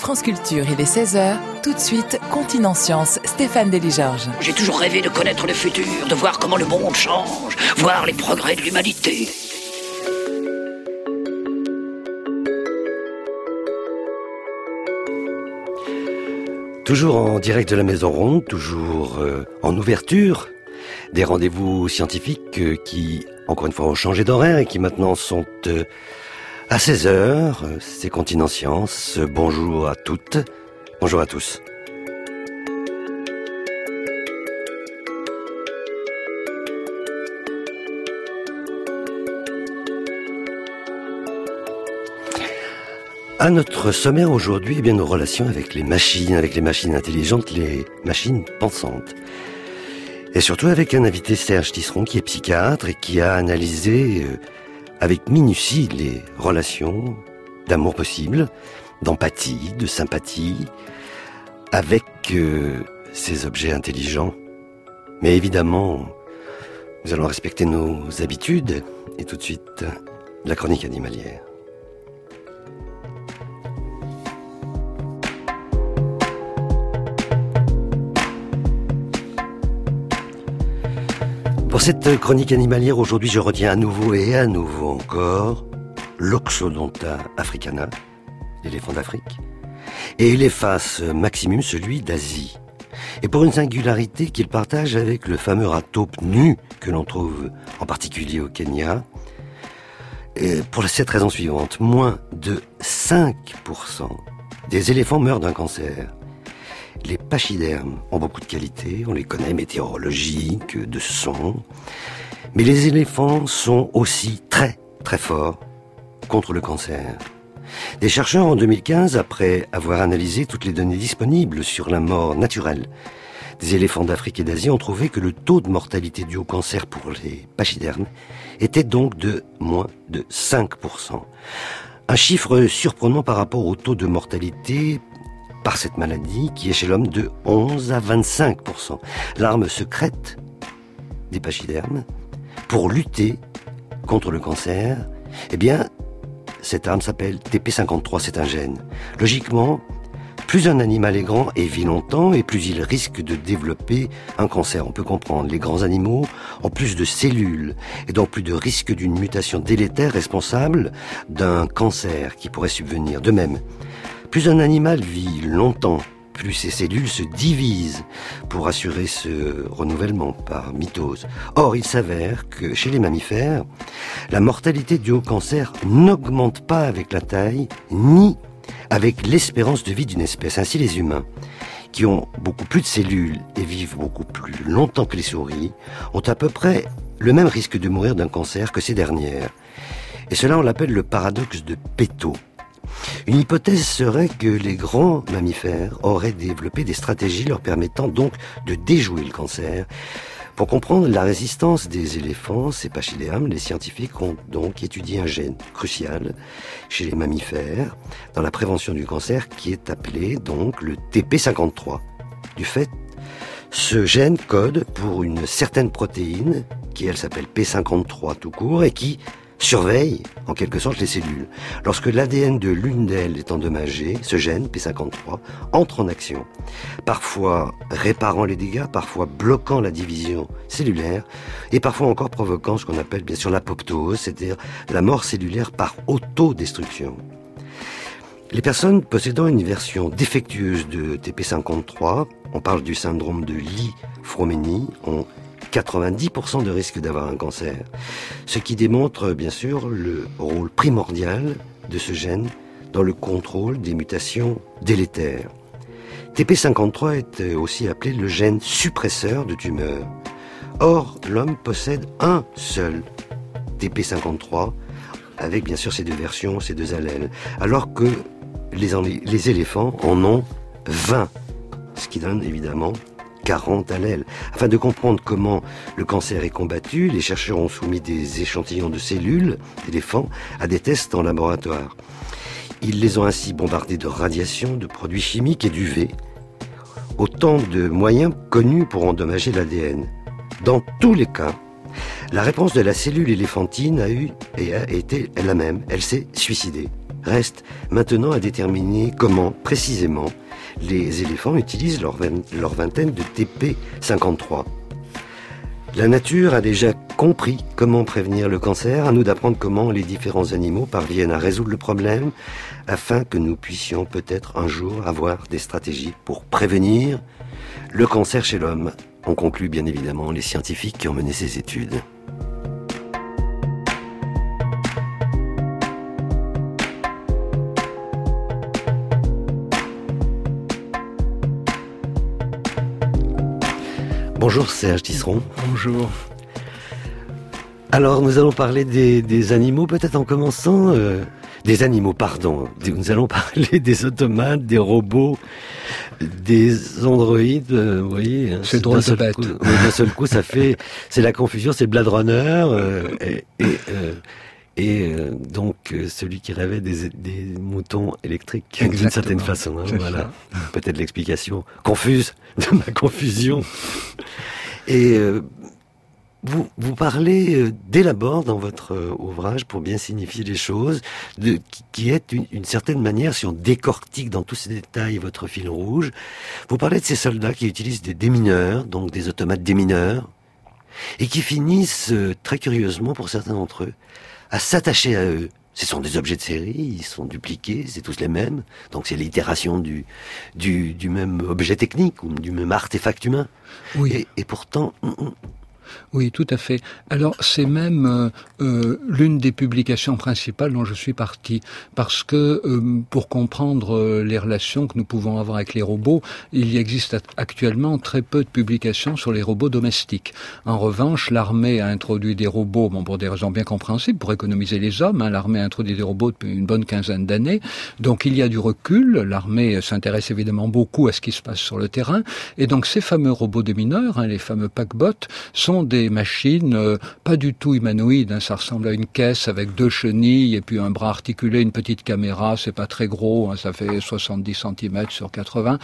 France Culture, il est 16h. Tout de suite, Continent Science, Stéphane Delis-Georges. J'ai toujours rêvé de connaître le futur, de voir comment le monde change, voir les progrès de l'humanité. Toujours en direct de la Maison Ronde, toujours en ouverture, des rendez-vous scientifiques qui, encore une fois, ont changé d'horaire et qui maintenant sont à 16h. C'est Continent Science. Bonjour à toutes, bonjour à tous. À notre sommaire aujourd'hui, eh bien, nos relations avec les machines intelligentes, les machines pensantes. Et surtout avec un invité, Serge Tisseron, qui est psychiatre et qui a analysé avec minutie les relations d'amour possible, d'empathie, de sympathie, avec ces objets intelligents. Mais évidemment, nous allons respecter nos habitudes et tout de suite, la chronique animalière. Pour cette chronique animalière, aujourd'hui, je retiens à nouveau encore l'Oxodonta africana, l'éléphant d'Afrique, et Elephas maximum, celui d'Asie. Et pour une singularité qu'il partage avec le fameux rat taupe nu que l'on trouve en particulier au Kenya, et pour cette raison suivante, moins de 5% des éléphants meurent d'un cancer. Les pachydermes ont beaucoup de qualités, on les connaît, météorologiques, de son. Mais les éléphants sont aussi très, très forts contre le cancer. Des chercheurs en 2015, après avoir analysé toutes les données disponibles sur la mort naturelle des éléphants d'Afrique et d'Asie, ont trouvé que le taux de mortalité dû au cancer pour les pachydermes était donc de moins de 5%. Un chiffre surprenant par rapport au taux de mortalité par cette maladie qui est chez l'homme de 11 à 25%. L'arme secrète des pachydermes pour lutter contre le cancer, eh bien, cette arme s'appelle TP53, c'est un gène. Logiquement, plus un animal est grand et vit longtemps, et plus il risque de développer un cancer. On peut comprendre, les grands animaux ont plus de cellules, et donc plus de risque d'une mutation délétère responsable d'un cancer qui pourrait subvenir. De même, plus un animal vit longtemps, plus ses cellules se divisent pour assurer ce renouvellement par mitose. Or, il s'avère que chez les mammifères, la mortalité due au cancer n'augmente pas avec la taille, ni avec l'espérance de vie d'une espèce. Ainsi, les humains, qui ont beaucoup plus de cellules et vivent beaucoup plus longtemps que les souris, ont à peu près le même risque de mourir d'un cancer que ces dernières. Et cela, on l'appelle le paradoxe de Peto. Une hypothèse serait que les grands mammifères auraient développé des stratégies leur permettant donc de déjouer le cancer. Pour comprendre la résistance des éléphants, ces pachydermes, les scientifiques ont donc étudié un gène crucial chez les mammifères dans la prévention du cancer qui est appelé donc le TP53. Du fait, ce gène code pour une certaine protéine qui elle s'appelle P53 tout court et qui surveille en quelque sorte les cellules. Lorsque l'ADN de l'une d'elles est endommagé, ce gène P53 entre en action, parfois réparant les dégâts, parfois bloquant la division cellulaire et parfois encore provoquant ce qu'on appelle bien sûr l'apoptose, c'est-à-dire la mort cellulaire par autodestruction. Les personnes possédant une version défectueuse de TP53, on parle du syndrome de Li-Fraumeni, ont 90% de risque d'avoir un cancer. Ce qui démontre bien sûr le rôle primordial de ce gène dans le contrôle des mutations délétères. TP53 est aussi appelé le gène suppresseur de tumeurs. Or, l'homme possède un seul TP53 avec bien sûr ces deux versions, ces deux allèles, alors que les éléphants en ont 20, ce qui donne évidemment 40 allèles. Afin de comprendre comment le cancer est combattu, les chercheurs ont soumis des échantillons de cellules d'éléphants à des tests en laboratoire. Ils les ont ainsi bombardés de radiations, de produits chimiques et d'UV, autant de moyens connus pour endommager l'ADN. Dans tous les cas, la réponse de la cellule éléphantine a été la même. Elle s'est suicidée. Reste maintenant à déterminer comment, précisément, les éléphants utilisent leur vingtaine de TP53. La nature a déjà compris comment prévenir le cancer, à nous d'apprendre comment les différents animaux parviennent à résoudre le problème, afin que nous puissions peut-être un jour avoir des stratégies pour prévenir le cancer chez l'homme. On conclut bien évidemment les scientifiques qui ont mené ces études. Bonjour Serge Tisseron. Bonjour. Alors nous allons parler des animaux, peut-être en commençant... Des animaux, pardon. Nous allons parler des automates, des robots, des androïdes. Vous voyez, c'est drôle de bête. D'un seul coup, c'est la confusion, c'est Blade Runner donc celui qui rêvait des moutons électriques d'une certaine façon. Voilà, peut-être l'explication confuse de ma confusion. Et Vous parlez dès l'abord dans votre ouvrage, pour bien signifier les choses, qui est une certaine manière, si on décortique dans tous ces détails votre fil rouge, vous parlez de ces soldats qui utilisent des démineurs, donc des automates démineurs, et qui finissent, très curieusement pour certains d'entre eux, à s'attacher à eux. Ce sont des objets de série, ils sont dupliqués, c'est tous les mêmes, donc c'est l'itération du même objet technique, ou du même artefact humain. Oui. Et pourtant... Oui, tout à fait. Alors, c'est même l'une des publications principales dont je suis parti, parce que pour comprendre les relations que nous pouvons avoir avec les robots, il existe actuellement très peu de publications sur les robots domestiques. En revanche, l'armée a introduit des robots, pour des raisons bien compréhensibles, pour économiser les hommes. L'armée a introduit des robots depuis une bonne quinzaine d'années, donc il y a du recul. L'armée s'intéresse évidemment beaucoup à ce qui se passe sur le terrain, et donc ces fameux robots démineurs, les fameux paquebots, sont des machines pas du tout humanoïdes, ça ressemble à une caisse avec 2 chenilles et puis un bras articulé, une petite caméra, c'est pas très gros, ça fait 70 cm sur 80.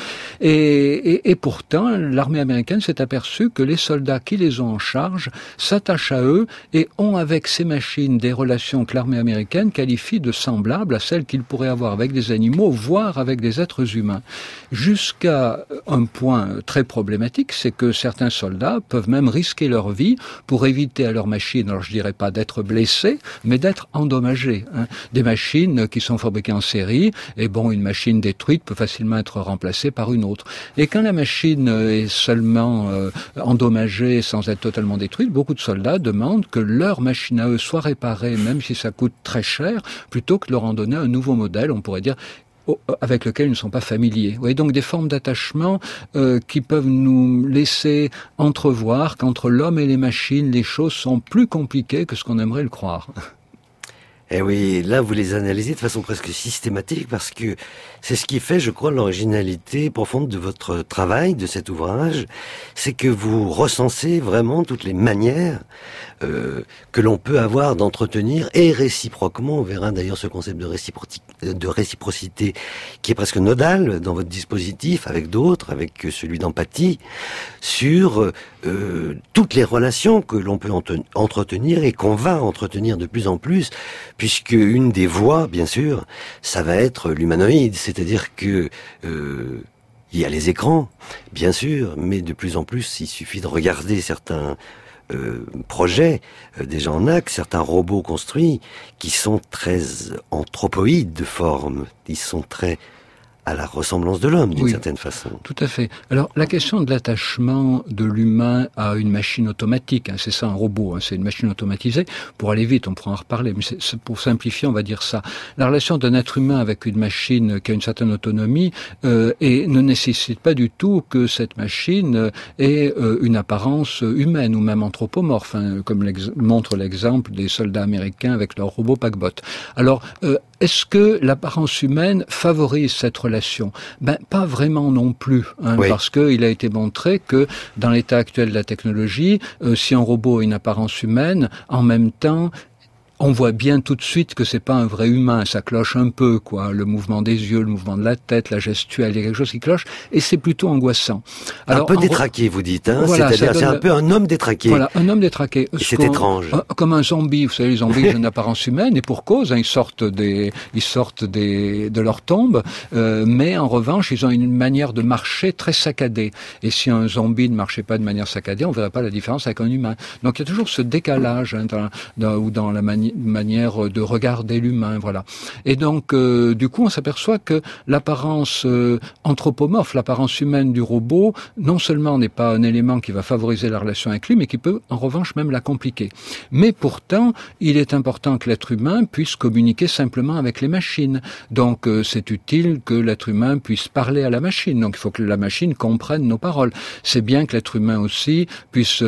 Et pourtant, l'armée américaine s'est aperçue que les soldats qui les ont en charge s'attachent à eux et ont avec ces machines des relations que l'armée américaine qualifie de semblables à celles qu'ils pourraient avoir avec des animaux, voire avec des êtres humains. Jusqu'à un point très problématique, c'est que certains soldats peuvent même risquer leur vie pour éviter à leur machine, alors je dirais pas d'être blessés, mais d'être endommagés. Des machines qui sont fabriquées en série, et une machine détruite peut facilement être remplacée par une autre. Et quand la machine est seulement endommagée sans être totalement détruite, beaucoup de soldats demandent que leur machine à eux soit réparée, même si ça coûte très cher, plutôt que de leur en donner un nouveau modèle, on pourrait dire, avec lequel ils ne sont pas familiers. Vous voyez, donc des formes d'attachement qui peuvent nous laisser entrevoir qu'entre l'homme et les machines, les choses sont plus compliquées que ce qu'on aimerait le croire. Eh oui, là vous les analysez de façon presque systématique parce que c'est ce qui fait, je crois, l'originalité profonde de votre travail, de cet ouvrage, c'est que vous recensez vraiment toutes les manières que l'on peut avoir d'entretenir et réciproquement, on verra d'ailleurs ce concept de réciprocité qui est presque nodal dans votre dispositif avec d'autres, avec celui d'empathie, sur toutes les relations que l'on peut entretenir et qu'on va entretenir de plus en plus, puisque une des voies, bien sûr, ça va être l'humanoïde, c'est-à-dire que il y a les écrans, bien sûr, mais de plus en plus, il suffit de regarder certains projets déjà en acte, certains robots construits qui sont très anthropoïdes de forme, ils sont très à la ressemblance de l'homme, d'une certaine façon. Tout à fait. Alors, la question de l'attachement de l'humain à une machine automatique, c'est ça un robot, c'est une machine automatisée. Pour aller vite, on pourra en reparler, mais c'est pour simplifier, on va dire ça. La relation d'un être humain avec une machine qui a une certaine autonomie et ne nécessite pas du tout que cette machine ait une apparence humaine ou même anthropomorphe, comme montre l'exemple des soldats américains avec leur robot paquebot. Alors, est-ce que l'apparence humaine favorise cette relation ? Pas vraiment non plus, oui. Parce qu'il a été montré que dans l'état actuel de la technologie, si un robot a une apparence humaine, en même temps, on voit bien tout de suite que c'est pas un vrai humain, ça cloche un peu, quoi. Le mouvement des yeux, le mouvement de la tête, la gestuelle, il y a quelque chose qui cloche, et c'est plutôt angoissant. Alors, un peu détraqué, vous dites, hein. Voilà, c'est-à-dire, c'est un peu un homme détraqué. Voilà, un homme détraqué. Et c'est étrange. Comme un zombie, vous savez, les zombies ont une apparence humaine, et pour cause, hein, ils sortent de leur tombe, mais en revanche, ils ont une manière de marcher très saccadée. Et si un zombie ne marchait pas de manière saccadée, on verrait pas la différence avec un humain. Donc il y a toujours ce décalage, hein, dans la manière de regarder l'humain, voilà. Et donc, du coup, on s'aperçoit que l'apparence anthropomorphe, l'apparence humaine du robot, non seulement n'est pas un élément qui va favoriser la relation avec lui, mais qui peut, en revanche, même la compliquer. Mais pourtant, il est important que l'être humain puisse communiquer simplement avec les machines. Donc, c'est utile que l'être humain puisse parler à la machine. Donc, il faut que la machine comprenne nos paroles. C'est bien que l'être humain aussi puisse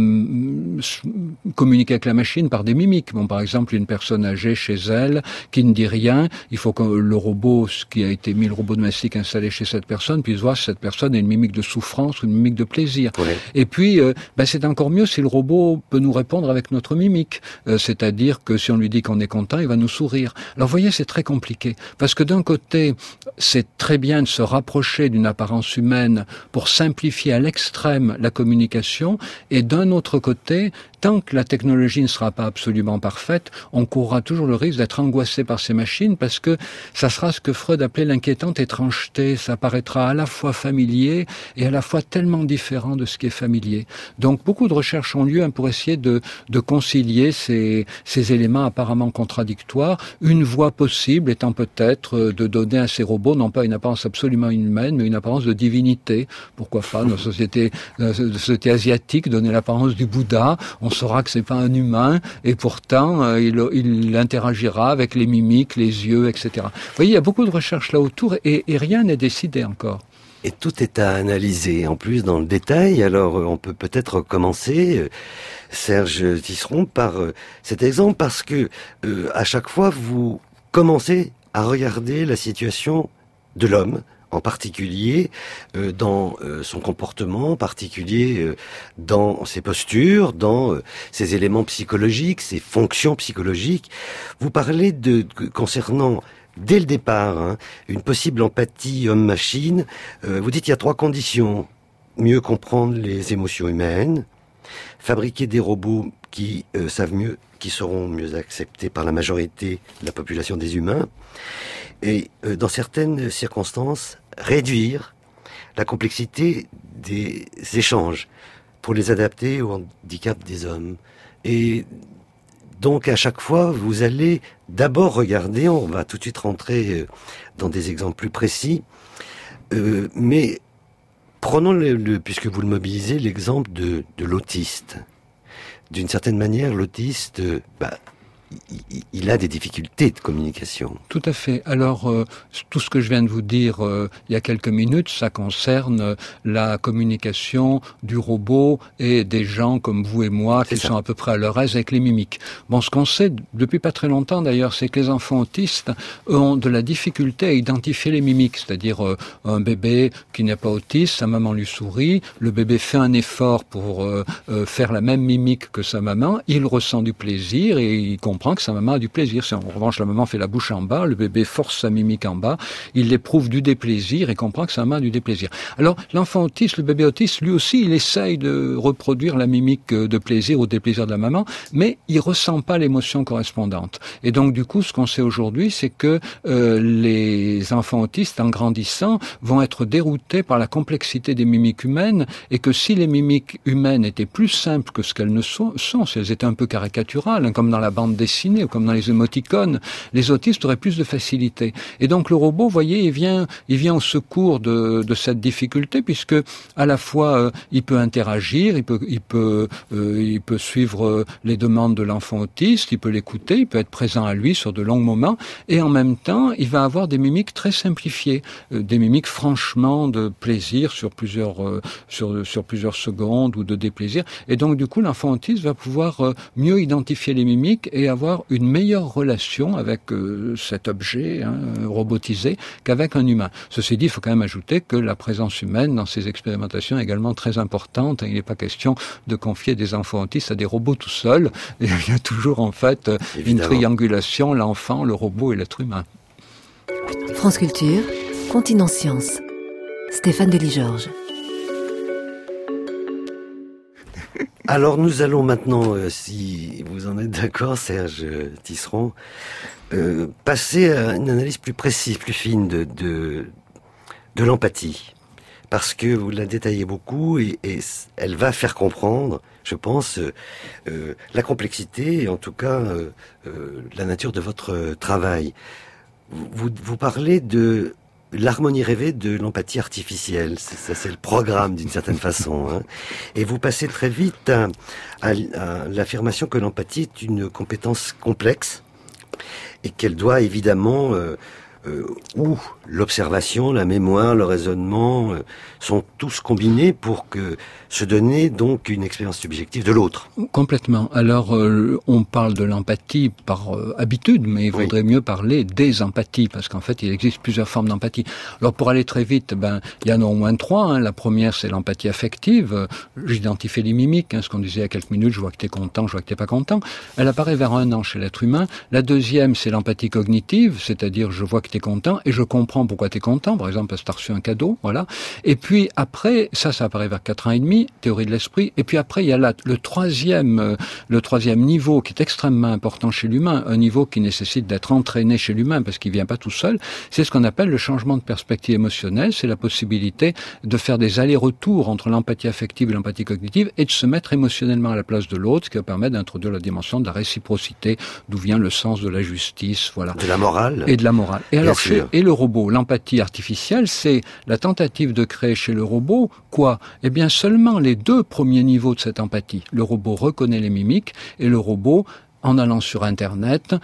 communiquer avec la machine par des mimiques. Bon, par exemple, une personne âgée chez elle qui ne dit rien, il faut que le robot, ce qui a été mis, le robot domestique installé chez cette personne, puisse voir si cette personne a une mimique de souffrance ou une mimique de plaisir. Ouais. Et puis, c'est encore mieux si le robot peut nous répondre avec notre mimique. C'est-à-dire que si on lui dit qu'on est content, il va nous sourire. Alors, vous voyez, c'est très compliqué. Parce que d'un côté, c'est très bien de se rapprocher d'une apparence humaine pour simplifier à l'extrême la communication. Et d'un autre côté, tant que la technologie ne sera pas absolument parfaite, on courra toujours le risque d'être angoissé par ces machines parce que ça sera ce que Freud appelait l'inquiétante étrangeté. Ça paraîtra à la fois familier et à la fois tellement différent de ce qui est familier. Donc beaucoup de recherches ont lieu pour essayer de concilier ces éléments apparemment contradictoires. Une voie possible étant peut-être de donner à ces robots non pas une apparence absolument humaine, mais une apparence de divinité. Pourquoi pas, dans la société asiatique, donner l'apparence du Bouddha. On saura que c'est pas un humain et pourtant il interagira avec les mimiques, les yeux, etc. Vous voyez, il y a beaucoup de recherches là autour et rien n'est décidé encore. Et tout est à analyser en plus dans le détail. Alors on peut peut-être commencer, Serge Tisseron, par cet exemple parce que à chaque fois vous commencez à regarder la situation de l'homme, en particulier dans son comportement, en particulier dans ses postures, dans ses éléments psychologiques, ses fonctions psychologiques. Vous parlez concernant dès le départ une possible empathie homme-machine. Vous dites qu'il y a 3 conditions: mieux comprendre les émotions humaines, fabriquer des robots qui savent mieux, qui seront mieux acceptés par la majorité de la population des humains, et dans certaines circonstances réduire la complexité des échanges pour les adapter au handicap des hommes. Et donc à chaque fois, vous allez d'abord regarder, on va tout de suite rentrer dans des exemples plus précis, mais prenons puisque vous le mobilisez, l'exemple de l'autiste. D'une certaine manière, l'autiste, il a des difficultés de communication. Tout à fait. Alors, tout ce que je viens de vous dire il y a quelques minutes, ça concerne la communication du robot et des gens comme vous et moi qui sont à peu près à leur aise avec les mimiques. Bon, ce qu'on sait depuis pas très longtemps d'ailleurs, c'est que les enfants autistes ont de la difficulté à identifier les mimiques. C'est-à-dire un bébé qui n'est pas autiste, sa maman lui sourit, le bébé fait un effort pour faire la même mimique que sa maman, il ressent du plaisir et il comprend que sa maman a du plaisir. Si en revanche la maman fait la bouche en bas, le bébé force sa mimique en bas, il éprouve du déplaisir et comprend que sa maman a du déplaisir. Alors l'enfant autiste, le bébé autiste, lui aussi, il essaye de reproduire la mimique de plaisir ou de déplaisir de la maman, mais il ressent pas l'émotion correspondante. Et donc du coup, ce qu'on sait aujourd'hui, c'est que les enfants autistes, en grandissant, vont être déroutés par la complexité des mimiques humaines et que si les mimiques humaines étaient plus simples que ce qu'elles ne sont, si elles étaient un peu caricaturales, comme dans la bande dessinée ou comme dans les émoticônes, les autistes auraient plus de facilité. Et donc le robot, vous voyez, il vient au secours de cette difficulté puisque à la fois il peut interagir, il peut suivre les demandes de l'enfant autiste, il peut l'écouter, il peut être présent à lui sur de longs moments et en même temps, il va avoir des mimiques très simplifiées, des mimiques franchement de plaisir sur plusieurs secondes ou de déplaisir. Et donc du coup, l'enfant autiste va pouvoir mieux identifier les mimiques et avoir une meilleure relation avec cet objet robotisé qu'avec un humain. Ceci dit, il faut quand même ajouter que la présence humaine dans ces expérimentations est également très importante. Il n'est pas question de confier des enfants autistes à des robots tout seuls. Il y a toujours en fait une triangulation, l'enfant, le robot et l'être humain. France Culture, Continent Science. Stéphane Delis-Georges. Alors nous allons maintenant, si vous en êtes d'accord, Serge Tisseron, passer à une analyse plus précise, plus fine de l'empathie. Parce que vous la détaillez beaucoup et elle va faire comprendre, je pense, la complexité et en tout cas la nature de votre travail. Vous parlez de l'harmonie rêvée de l'empathie artificielle. C'est le programme d'une certaine façon. Hein. Et vous passez très vite à l'affirmation que l'empathie est une compétence complexe et qu'elle doit évidemment... où l'observation, la mémoire, le raisonnement sont tous combinés pour se donner donc une expérience subjective de l'autre. Complètement. Alors, on parle de l'empathie par habitude, mais il vaudrait mieux parler des empathies, parce qu'en fait, il existe plusieurs formes d'empathie. Alors, pour aller très vite, il y en a au moins 3. La première, c'est l'empathie affective. J'identifie les mimiques, ce qu'on disait il y a quelques minutes, je vois que tu es content, je vois que tu n'es pas content. Elle apparaît vers 1 an chez l'être humain. La deuxième, c'est l'empathie cognitive, c'est-à-dire je vois que tu es content et je comprends pourquoi tu es content, par exemple parce que tu as reçu un cadeau, voilà. Et puis après, ça apparaît vers 4 ans et demi, théorie de l'esprit, et puis après il y a là le troisième niveau qui est extrêmement important chez l'humain, un niveau qui nécessite d'être entraîné chez l'humain parce qu'il vient pas tout seul, c'est ce qu'on appelle le changement de perspective émotionnelle, c'est la possibilité de faire des allers-retours entre l'empathie affective et l'empathie cognitive et de se mettre émotionnellement à la place de l'autre, ce qui va permettre d'introduire la dimension de la réciprocité, d'où vient le sens de la justice, voilà. De la morale. Et de la morale. Et alors, et le robot, l'empathie artificielle, c'est la tentative de créer chez le robot, quoi? Eh bien, seulement les 2 premiers niveaux de cette empathie. Le robot reconnaît les mimiques et le robot, en allant sur Internet,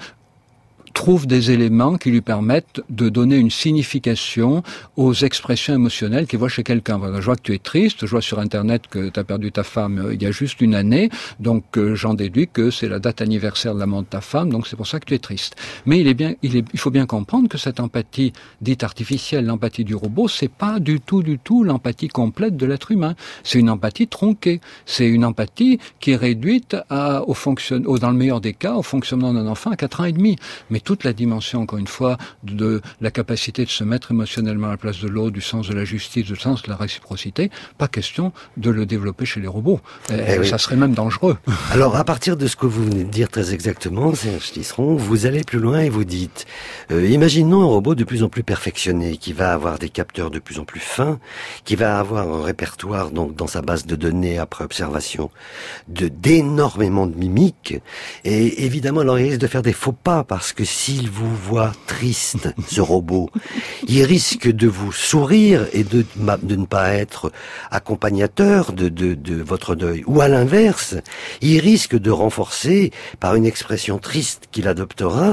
trouve des éléments qui lui permettent de donner une signification aux expressions émotionnelles qu'il voit chez quelqu'un. Je vois que tu es triste, je vois sur Internet que tu as perdu ta femme il y a juste 1 année, donc j'en déduis que c'est la date anniversaire de la mort de ta femme, donc c'est pour ça que tu es triste. Mais il faut bien comprendre que cette empathie dite artificielle, l'empathie du robot, c'est pas du tout l'empathie complète de l'être humain. C'est une empathie tronquée. C'est une empathie qui est réduite dans le meilleur des cas, au fonctionnement d'un enfant à 4 ans et demi. Mais toute la dimension, encore une fois, de la capacité de se mettre émotionnellement à la place de l'autre, du sens de la justice, du sens de la réciprocité, pas question de le développer chez les robots. Ça serait même dangereux. Alors, à partir de ce que vous venez de dire très exactement, Serge Tisseron, vous allez plus loin et vous dites, imaginons un robot de plus en plus perfectionné, qui va avoir des capteurs de plus en plus fins, qui va avoir un répertoire donc dans sa base de données après observation d'énormément de mimiques, et évidemment, alors il risque de faire des faux pas, parce que s'il vous voit triste, ce robot, il risque de vous sourire et de ne pas être accompagnateur de votre deuil. Ou à l'inverse, il risque de renforcer par une expression triste qu'il adoptera.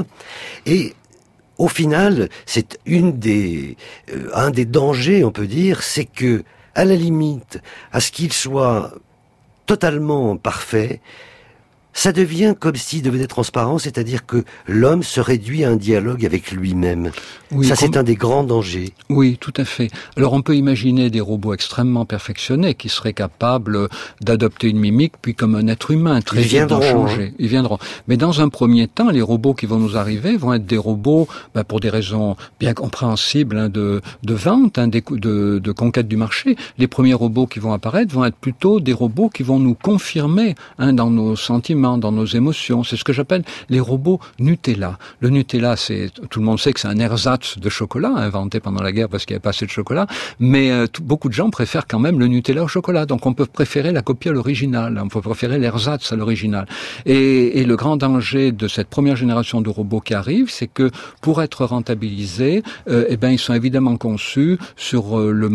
Et au final, c'est un des dangers, on peut dire, c'est que, à la limite, à ce qu'il soit totalement parfait, ça devient comme s'il devait être transparent, c'est-à-dire que l'homme se réduit à un dialogue avec lui-même. Oui, ça, c'est un des grands dangers. Oui, tout à fait. Alors, on peut imaginer des robots extrêmement perfectionnés qui seraient capables d'adopter une mimique, puis comme un être humain, très vite d'en changer. Ils viendront. Mais dans un premier temps, les robots qui vont nous arriver vont être des robots, pour des raisons bien compréhensibles, de vente, de conquête du marché. Les premiers robots qui vont apparaître vont être plutôt des robots qui vont nous confirmer dans nos sentiments, dans nos émotions. C'est ce que j'appelle les robots Nutella. Le Nutella, tout le monde sait que c'est un ersatz de chocolat, inventé pendant la guerre parce qu'il n'y avait pas assez de chocolat, mais beaucoup de gens préfèrent quand même le Nutella au chocolat. Donc on peut préférer la copie à l'original, on peut préférer l'ersatz à l'original. Et le grand danger de cette première génération de robots qui arrive, c'est que pour être rentabilisés, ils sont évidemment conçus sur un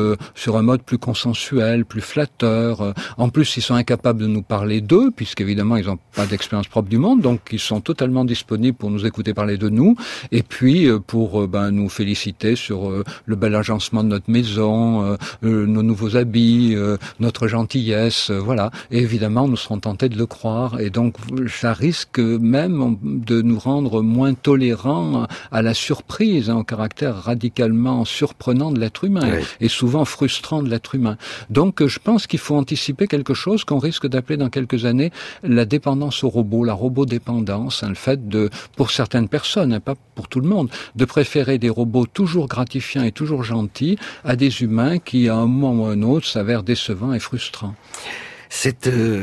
mode plus consensuel, plus flatteur. En plus, ils sont incapables de nous parler d'eux, puisqu'évidemment ils n'ont pas d'expérience propre du monde, donc ils sont totalement disponibles pour nous écouter parler de nous, et puis pour nous féliciter sur le bel agencement de notre maison, nos nouveaux habits, notre gentillesse, voilà. Et évidemment, nous serons tentés de le croire, et donc ça risque même de nous rendre moins tolérants à la surprise, au caractère radicalement surprenant de l'être humain, oui, et souvent frustrant de l'être humain. Donc je pense qu'il faut anticiper quelque chose qu'on risque d'appeler dans quelques années la dépendance au robot, la robodépendance, le fait de, pour certaines personnes, pas pour tout le monde, de préférer des robots toujours gratifiants et toujours gentils à des humains qui, à un moment ou à un autre, s'avèrent décevants et frustrants. C'est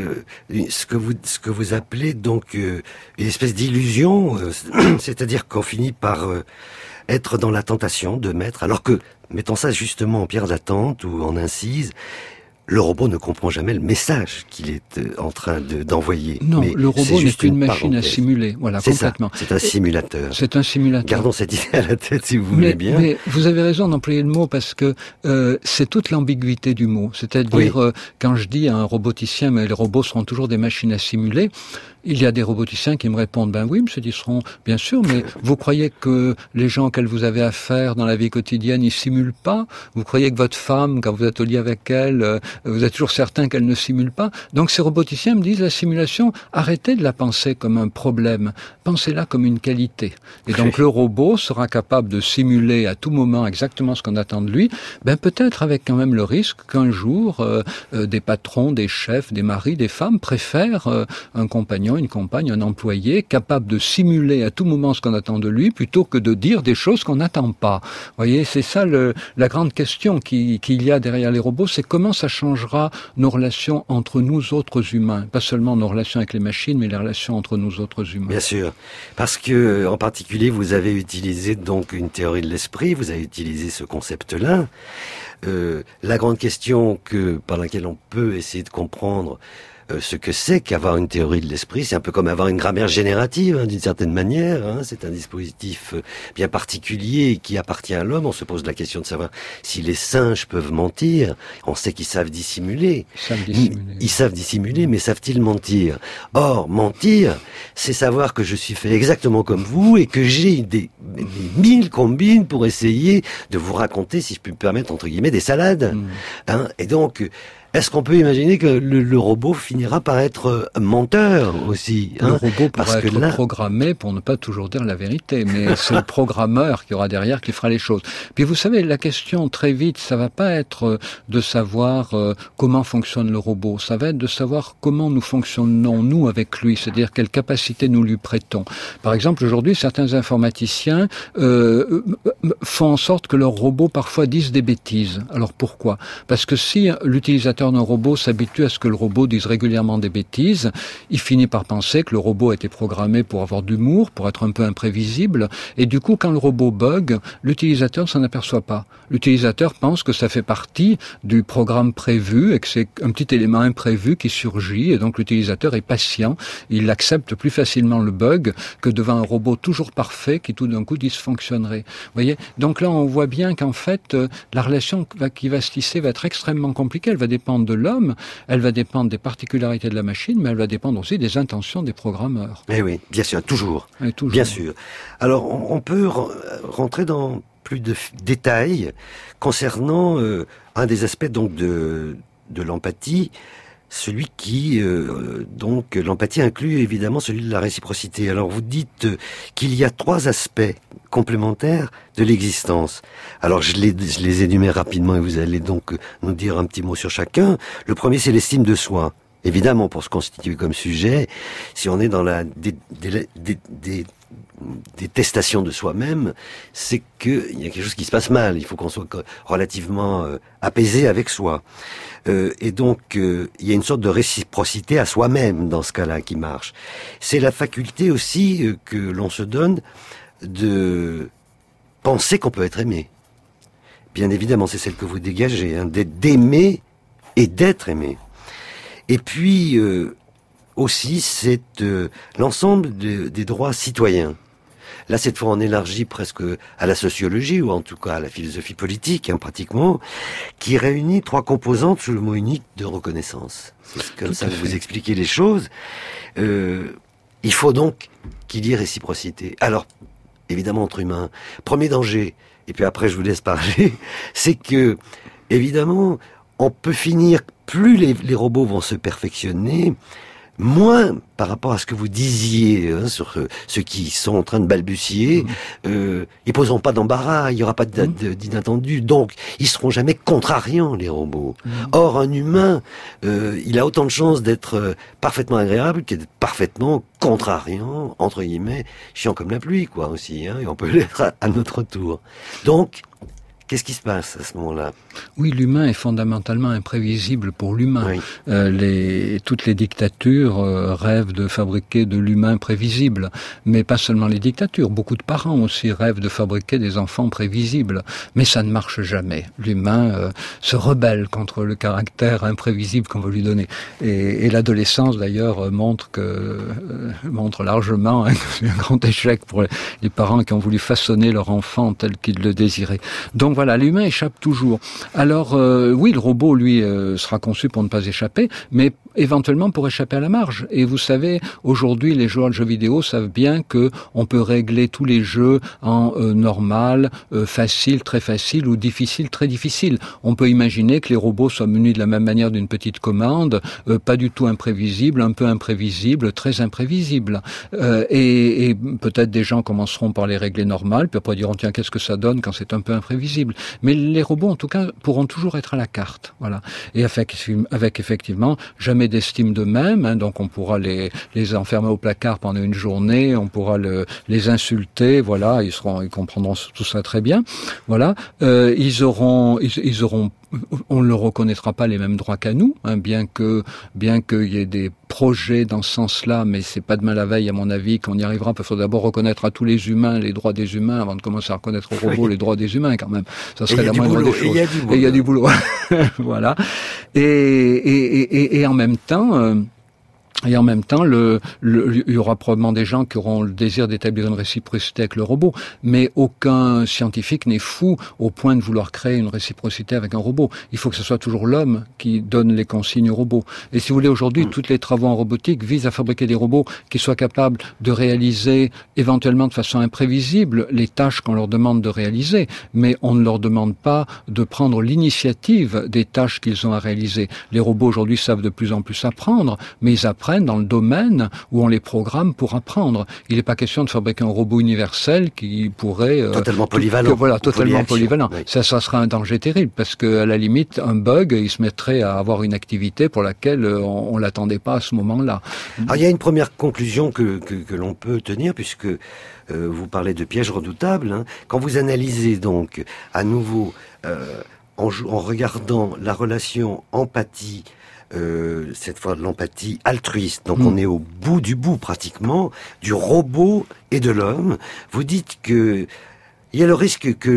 ce que vous appelez donc une espèce d'illusion, c'est-à-dire qu'on finit par être dans la tentation de mettre, alors que, mettons ça justement en pierre d'attente ou en incise, le robot ne comprend jamais le message qu'il est en train d'envoyer. Non, mais le robot n'est qu'une machine à simuler. Voilà, complètement. C'est un simulateur. C'est un simulateur. Gardons cette idée à la tête, si vous voulez bien. Mais vous avez raison d'employer le mot, parce que c'est toute l'ambiguïté du mot. C'est-à-dire, oui, quand je dis à un roboticien, mais les robots seront toujours des machines à simuler, il y a des roboticiens qui me répondent, ben oui, monsieur Tisseron, bien sûr, mais vous croyez que les gens auxquels vous avez affaire dans la vie quotidienne, ils simulent pas? Vous croyez que votre femme, quand vous êtes au lit avec elle, vous êtes toujours certain qu'elle ne simule pas? Donc ces roboticiens me disent, la simulation, arrêtez de la penser comme un problème, pensez-la comme une qualité. Et donc le robot sera capable de simuler à tout moment exactement ce qu'on attend de lui, ben peut-être avec quand même le risque qu'un jour, des patrons, des chefs, des maris, des femmes préfèrent un compagnon, une compagne, un employé capable de simuler à tout moment ce qu'on attend de lui plutôt que de dire des choses qu'on n'attend pas. Vous voyez, c'est ça la grande question qu'il y a derrière les robots, c'est comment ça changera nos relations entre nous autres humains, pas seulement nos relations avec les machines, mais les relations entre nous autres humains. Bien sûr, parce que en particulier vous avez utilisé donc une théorie de l'esprit, vous avez utilisé ce concept-là. La grande question par laquelle on peut essayer de comprendre ce que c'est qu'avoir une théorie de l'esprit, c'est un peu comme avoir une grammaire générative, d'une certaine manière. C'est un dispositif bien particulier qui appartient à l'homme. On se pose la question de savoir si les singes peuvent mentir. On sait qu'ils savent dissimuler. Ils savent dissimuler, mais savent-ils mentir? Or, mentir, c'est savoir que je suis fait exactement comme vous et que j'ai des 1000 combines pour essayer de vous raconter, si je puis me permettre, entre guillemets, des salades. Et donc, est-ce qu'on peut imaginer que le robot finira par être menteur aussi? Le robot pourra être programmé pour ne pas toujours dire la vérité, mais c'est le programmeur qui aura derrière qui fera les choses. Puis vous savez, la question très vite, ça va pas être de savoir comment fonctionne le robot, ça va être de savoir comment nous fonctionnons nous avec lui, c'est-à-dire quelle capacité nous lui prêtons. Par exemple, aujourd'hui, certains informaticiens font en sorte que leurs robots parfois disent des bêtises. Alors pourquoi? Parce que si l'utilisateur d'un robot s'habitue à ce que le robot dise régulièrement des bêtises, il finit par penser que le robot a été programmé pour avoir d'humour, pour être un peu imprévisible, et du coup, quand le robot bug, l'utilisateur ne s'en aperçoit pas. L'utilisateur pense que ça fait partie du programme prévu et que c'est un petit élément imprévu qui surgit, et donc l'utilisateur est patient, il accepte plus facilement le bug que devant un robot toujours parfait qui tout d'un coup dysfonctionnerait. Vous voyez? Donc là, on voit bien qu'en fait, la relation qui va se tisser va être extrêmement compliquée, elle va dépendre de l'homme, elle va dépendre des particularités de la machine, mais elle va dépendre aussi des intentions des programmeurs. Eh oui, bien sûr, toujours. Bien sûr. Alors, on peut rentrer dans plus de détails concernant un des aspects donc de l'empathie, celui qui, donc, l'empathie inclut évidemment celui de la réciprocité. Alors, vous dites qu'il y a 3 aspects complémentaires de l'existence. Alors, je les énumère rapidement et vous allez donc nous dire un petit mot sur chacun. Le premier, c'est l'estime de soi. Évidemment, pour se constituer comme sujet, si on est dans la détestation de soi-même, c'est qu'il y a quelque chose qui se passe mal. Il faut qu'on soit relativement apaisé avec soi. Et donc, il y a une sorte de réciprocité à soi-même dans ce cas-là qui marche. C'est la faculté aussi que l'on se donne de penser qu'on peut être aimé. Bien évidemment, c'est celle que vous dégagez, d'aimer et d'être aimé. Et puis, aussi, c'est l'ensemble des droits citoyens. là cette fois on élargit presque à la sociologie, ou en tout cas à la philosophie politique, pratiquement, qui réunit 3 composantes sous le mot unique de reconnaissance. C'est comme ça que vous expliquez les choses. Il faut donc qu'il y ait réciprocité. Alors, évidemment, entre humains, premier danger, et puis après je vous laisse parler, c'est que, évidemment, on peut finir, plus les robots vont se perfectionner, moins par rapport à ce que vous disiez sur ceux qui sont en train de balbutier, ils poseront pas d'embarras, il y aura pas d'inattendu, donc ils seront jamais contrariants, les robots. Or un humain, il a autant de chances d'être parfaitement agréable que d'être parfaitement contrariant, entre guillemets, chiant comme la pluie, quoi, aussi, et on peut l'être à notre tour. Donc, qu'est-ce qui se passe à ce moment-là? Oui, l'humain est fondamentalement imprévisible pour l'humain. Oui. Toutes les dictatures rêvent de fabriquer de l'humain prévisible, mais pas seulement les dictatures. Beaucoup de parents aussi rêvent de fabriquer des enfants prévisibles, mais ça ne marche jamais. L'humain se rebelle contre le caractère imprévisible qu'on veut lui donner. Et l'adolescence, d'ailleurs, montre largement un grand échec pour les parents qui ont voulu façonner leur enfant tel qu'ils le désiraient. Donc voilà, l'humain échappe toujours. Alors oui, le robot, lui, sera conçu pour ne pas échapper, mais éventuellement pour échapper à la marge. Et vous savez, aujourd'hui, les joueurs de jeux vidéo savent bien que on peut régler tous les jeux en normal, facile, très facile, ou difficile, très difficile. On peut imaginer que les robots soient munis de la même manière d'une petite commande, pas du tout imprévisible, un peu imprévisible, très imprévisible. Et peut-être des gens commenceront par les régler normales, puis après diront, tiens, qu'est-ce que ça donne quand c'est un peu imprévisible. Mais les robots, en tout cas, pourront toujours être à la carte. Voilà. Et avec effectivement, jamais d'estime d'eux-mêmes, donc on pourra les enfermer au placard pendant une journée, on pourra les insulter, voilà, ils comprendront tout ça très bien. Voilà. Ils auront on ne leur reconnaîtra pas les mêmes droits qu'à nous, bien qu'il y ait des projets dans ce sens-là, mais c'est pas demain la veille, à mon avis, qu'on y arrivera. Il faut d'abord reconnaître à tous les humains les droits des humains avant de commencer à reconnaître aux robots les droits des humains, quand même. Ça serait la moindre des choses. Et il y a du boulot. Voilà. Et en même temps, il y aura probablement des gens qui auront le désir d'établir une réciprocité avec le robot, mais aucun scientifique n'est fou au point de vouloir créer une réciprocité avec un robot. Il faut que ce soit toujours l'homme qui donne les consignes au robot. Et si vous voulez, aujourd'hui, tous les travaux en robotique visent à fabriquer des robots qui soient capables de réaliser, éventuellement de façon imprévisible, les tâches qu'on leur demande de réaliser, mais on ne leur demande pas de prendre l'initiative des tâches qu'ils ont à réaliser. Les robots, aujourd'hui, savent de plus en plus apprendre, mais ils apprennent dans le domaine où on les programme pour apprendre. Il n'est pas question de fabriquer un robot universel qui pourrait... totalement polyvalent. Totalement polyvalent. Oui. Ça sera un danger terrible, parce que à la limite, un bug, il se mettrait à avoir une activité pour laquelle on l'attendait pas à ce moment-là. Alors, il y a une première conclusion que l'on peut tenir, puisque vous parlez de pièges redoutables. Quand vous analysez donc, à nouveau, en regardant la relation empathie, cette fois de l'empathie altruiste, donc on est au bout du bout pratiquement, du robot et de l'homme, vous dites que il y a le risque que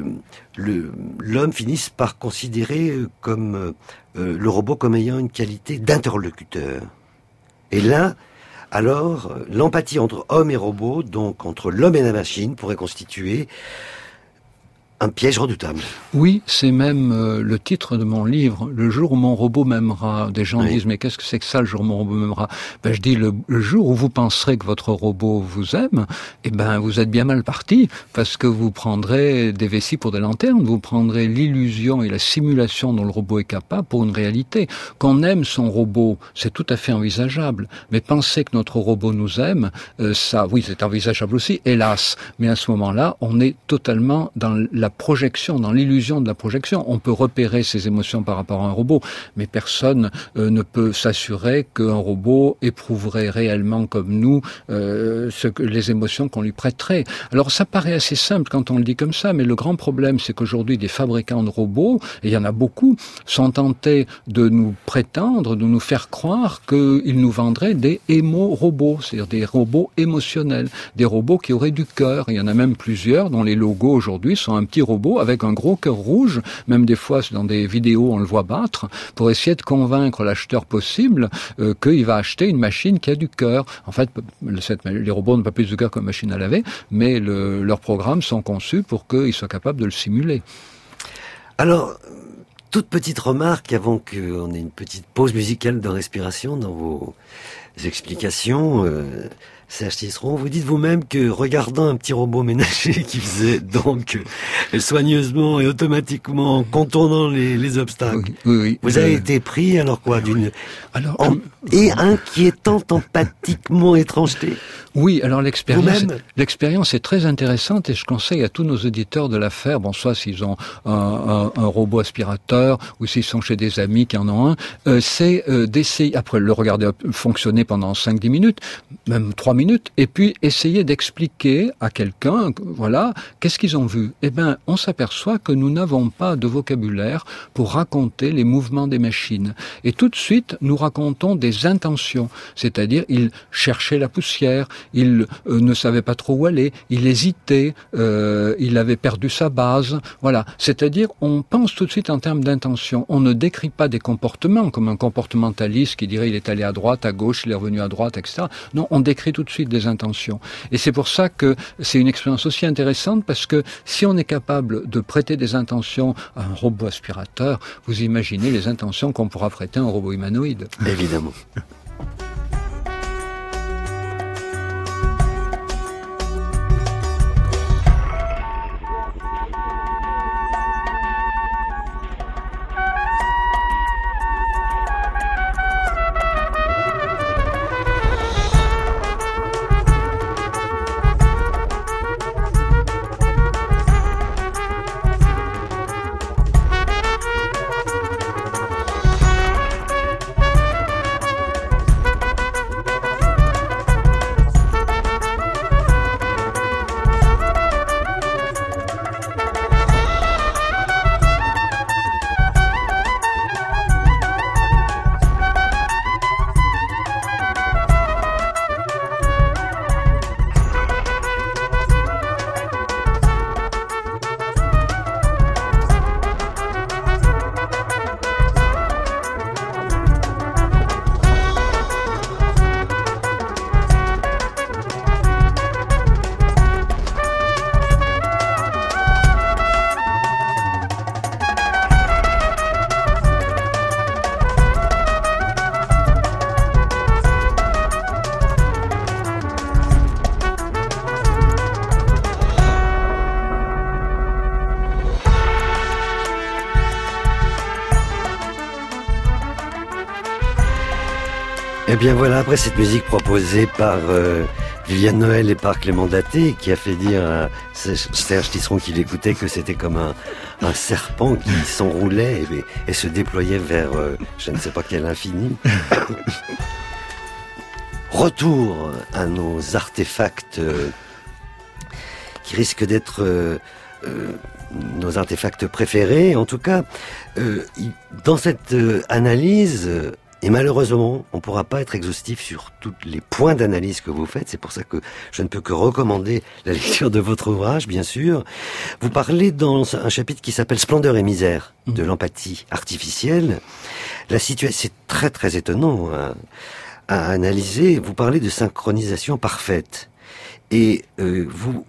l'homme finisse par considérer comme le robot comme ayant une qualité d'interlocuteur. Et là, alors, l'empathie entre homme et robot, donc entre l'homme et la machine, pourrait constituer un piège redoutable. Oui, c'est même le titre de mon livre, Le jour où mon robot m'aimera. Des gens disent, mais qu'est-ce que c'est que ça, le jour où mon robot m'aimera? Je dis, le jour où vous penserez que votre robot vous aime, vous êtes bien mal parti, parce que vous prendrez des vessies pour des lanternes, vous prendrez l'illusion et la simulation dont le robot est capable pour une réalité. Qu'on aime son robot, c'est tout à fait envisageable, mais penser que notre robot nous aime, ça, oui, c'est envisageable aussi, hélas. Mais à ce moment-là, on est totalement dans la projection, dans l'illusion de la projection. On peut repérer ses émotions par rapport à un robot, mais personne ne peut s'assurer qu'un robot éprouverait réellement comme nous les émotions qu'on lui prêterait. Alors ça paraît assez simple quand on le dit comme ça, mais le grand problème, c'est qu'aujourd'hui des fabricants de robots, et il y en a beaucoup, sont tentés de nous prétendre, de nous faire croire qu'ils nous vendraient des émo-robots, c'est-à-dire des robots émotionnels, des robots qui auraient du cœur. Il y en a même plusieurs dont les logos aujourd'hui sont un petit petit robot avec un gros cœur rouge, même des fois dans des vidéos on le voit battre, pour essayer de convaincre l'acheteur possible qu'il va acheter une machine qui a du cœur. En fait, les robots n'ont pas plus de cœur qu'une machine à laver, mais leurs programmes sont conçus pour qu'ils soient capables de le simuler. Alors, toute petite remarque avant qu'on ait une petite pause musicale de respiration dans vos explications. Serge Tisseron, vous dites vous-même que regardant un petit robot ménager qui faisait donc soigneusement et automatiquement contournant les obstacles, oui, vous avez été pris alors quoi et inquiétant empathiquement étrangeté. Oui, alors l'expérience est très intéressante et je conseille à tous nos auditeurs de la faire. Bon, soit s'ils ont un robot aspirateur ou s'ils sont chez des amis qui en ont un, c'est d'essayer, après le regarder fonctionner pendant 5-10 minutes, même 3 minutes, et puis essayer d'expliquer à quelqu'un, voilà, qu'est-ce qu'ils ont vu. Eh ben, on s'aperçoit que nous n'avons pas de vocabulaire pour raconter les mouvements des machines. Et tout de suite, nous racontons des intentions, c'est-à-dire il cherchait la poussière, il ne savait pas trop où aller, il hésitait, il avait perdu sa base, voilà. C'est-à-dire, on pense tout de suite en termes d'intention. On ne décrit pas des comportements comme un comportementaliste qui dirait il est allé à droite, à gauche, il est revenu à droite, etc. Non, on décrit tout de suite des intentions. Et c'est pour ça que c'est une expérience aussi intéressante parce que si on est capable de prêter des intentions à un robot aspirateur, vous imaginez les intentions qu'on pourra prêter à un robot humanoïde. Évidemment. Eh bien voilà, après cette musique proposée par Viviane Noël et par Clément Daté, qui a fait dire à Serge Tisseron qu'il écoutait que c'était comme un serpent qui s'enroulait et se déployait vers je ne sais pas quel infini. Retour à nos artefacts qui risquent d'être nos artefacts préférés. En tout cas, dans cette analyse... Et malheureusement, on ne pourra pas être exhaustif sur tous les points d'analyse que vous faites. C'est pour ça que je ne peux que recommander la lecture de votre ouvrage, bien sûr. Vous parlez dans un chapitre qui s'appelle « Splendeur et misère » de l'empathie artificielle. La situation, c'est très très étonnant à analyser. Vous parlez de synchronisation parfaite. Et vous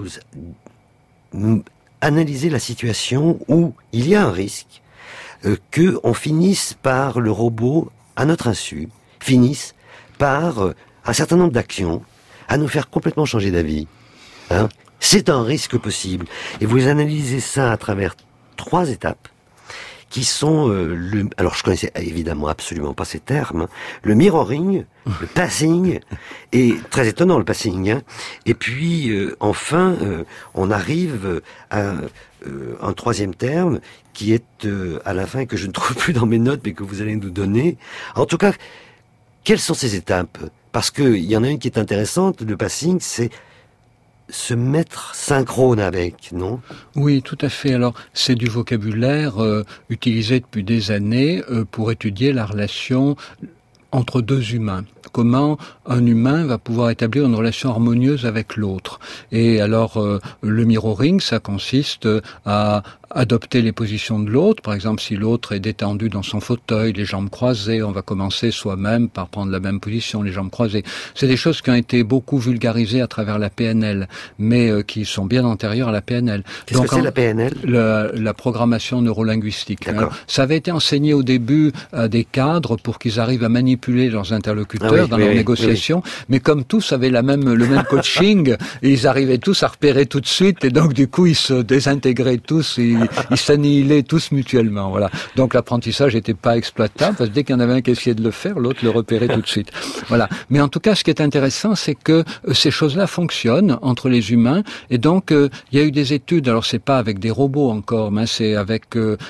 analysez la situation où il y a un risque que on finisse par le robot à notre insu, finissent par un certain nombre d'actions à nous faire complètement changer d'avis. Hein ? C'est un risque possible. Et vous analysez ça à travers 3 étapes qui sont alors je connaissais évidemment absolument pas ces termes, le mirroring, le passing, et très étonnant le passing, hein, et puis enfin on arrive à un 3e terme qui est à la fin que je ne trouve plus dans mes notes mais que vous allez nous donner. En tout cas, quelles sont ces étapes ? Parce que il y en a une qui est intéressante, le passing, c'est se mettre synchrone avec, non ? Oui, tout à fait. Alors, c'est du vocabulaire utilisé depuis des années pour étudier la relation entre 2 humains. comment un humain va pouvoir établir une relation harmonieuse avec l'autre. Et alors, le mirroring, ça consiste à adopter les positions de l'autre. Par exemple, si l'autre est détendu dans son fauteuil, les jambes croisées, on va commencer soi-même par prendre la même position, les jambes croisées. C'est des choses qui ont été beaucoup vulgarisées à travers la PNL, mais qui sont bien antérieures à la PNL. Qu'est-ce que c'est la PNL ? La programmation neurolinguistique. Ça avait été enseigné au début à des cadres pour qu'ils arrivent à manipuler leurs interlocuteurs dans leurs négociations, mais comme tous avaient le même coaching, ils arrivaient tous à repérer tout de suite, et donc du coup ils se désintégraient tous, ils s'annihilaient tous mutuellement. Voilà. Donc l'apprentissage n'était pas exploitable, parce que dès qu'il y en avait un qui essayait de le faire, l'autre le repérait tout de suite. Voilà. Mais en tout cas, ce qui est intéressant, c'est que ces choses-là fonctionnent entre les humains, et donc il y a eu des études. Alors c'est pas avec des robots encore, mais c'est avec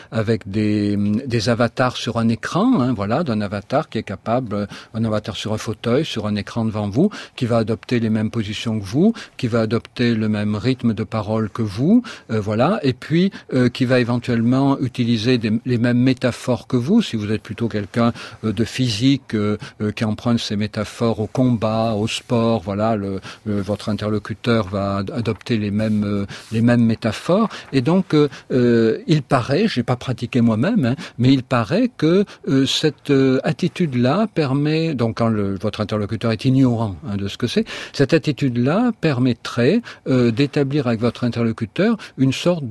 des avatars sur un écran, voilà, d'un avatar qui est capable, un avatar sur un fauteuil, sur un écran devant vous, qui va adopter les mêmes positions que vous, qui va adopter le même rythme de parole que vous, voilà, et puis qui va éventuellement utiliser les mêmes métaphores que vous, si vous êtes plutôt quelqu'un de physique qui emprunte ces métaphores au combat, au sport, voilà, votre interlocuteur va adopter les mêmes métaphores, et donc il paraît, j'ai pas pratiqué moi-même, mais il paraît que cette attitude-là permet, donc quand votre interlocuteur est ignorant de ce que c'est, cette attitude-là permettrait d'établir avec votre interlocuteur une sorte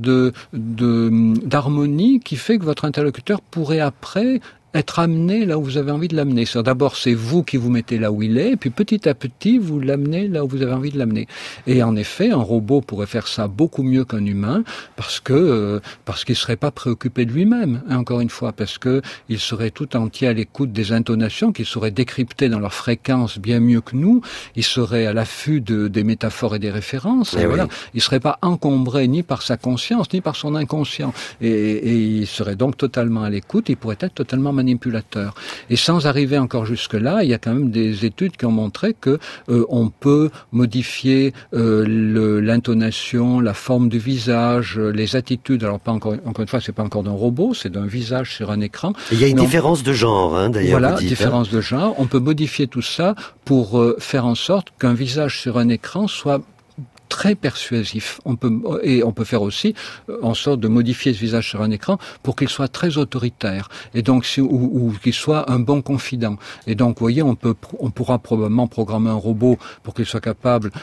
d'harmonie qui fait que votre interlocuteur pourrait après être amené là où vous avez envie de l'amener. D'abord, c'est vous qui vous mettez là où il est, et puis petit à petit, vous l'amenez là où vous avez envie de l'amener. Et en effet, un robot pourrait faire ça beaucoup mieux qu'un humain, parce qu'il serait pas préoccupé de lui-même, encore une fois, parce que il serait tout entier à l'écoute des intonations, qu'il saurait décrypter dans leur fréquence bien mieux que nous. Il serait à l'affût des métaphores et des références. Et voilà. Il serait pas encombré ni par sa conscience, ni par son inconscient. Et il serait donc totalement à l'écoute, il pourrait être totalement manipulateur. Et sans arriver encore jusque-là, il y a quand même des études qui ont montré que on peut modifier l'intonation, la forme du visage, les attitudes. Alors pas encore une fois, c'est pas encore d'un robot, c'est d'un visage sur un écran. Et il y a une différence de genre, d'ailleurs. Voilà, différence de genre. On peut modifier tout ça pour faire en sorte qu'un visage sur un écran soit très persuasif. On peut faire aussi en sorte de modifier ce visage sur un écran pour qu'il soit très autoritaire, et donc ou qu'il soit un bon confident. Et donc, vous voyez, on pourra probablement programmer un robot pour qu'il soit capable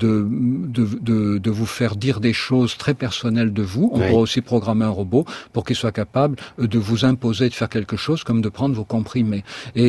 de vous faire dire des choses très personnelles de vous. On pourra aussi programmer un robot pour qu'il soit capable de vous imposer de faire quelque chose, comme de prendre vos comprimés.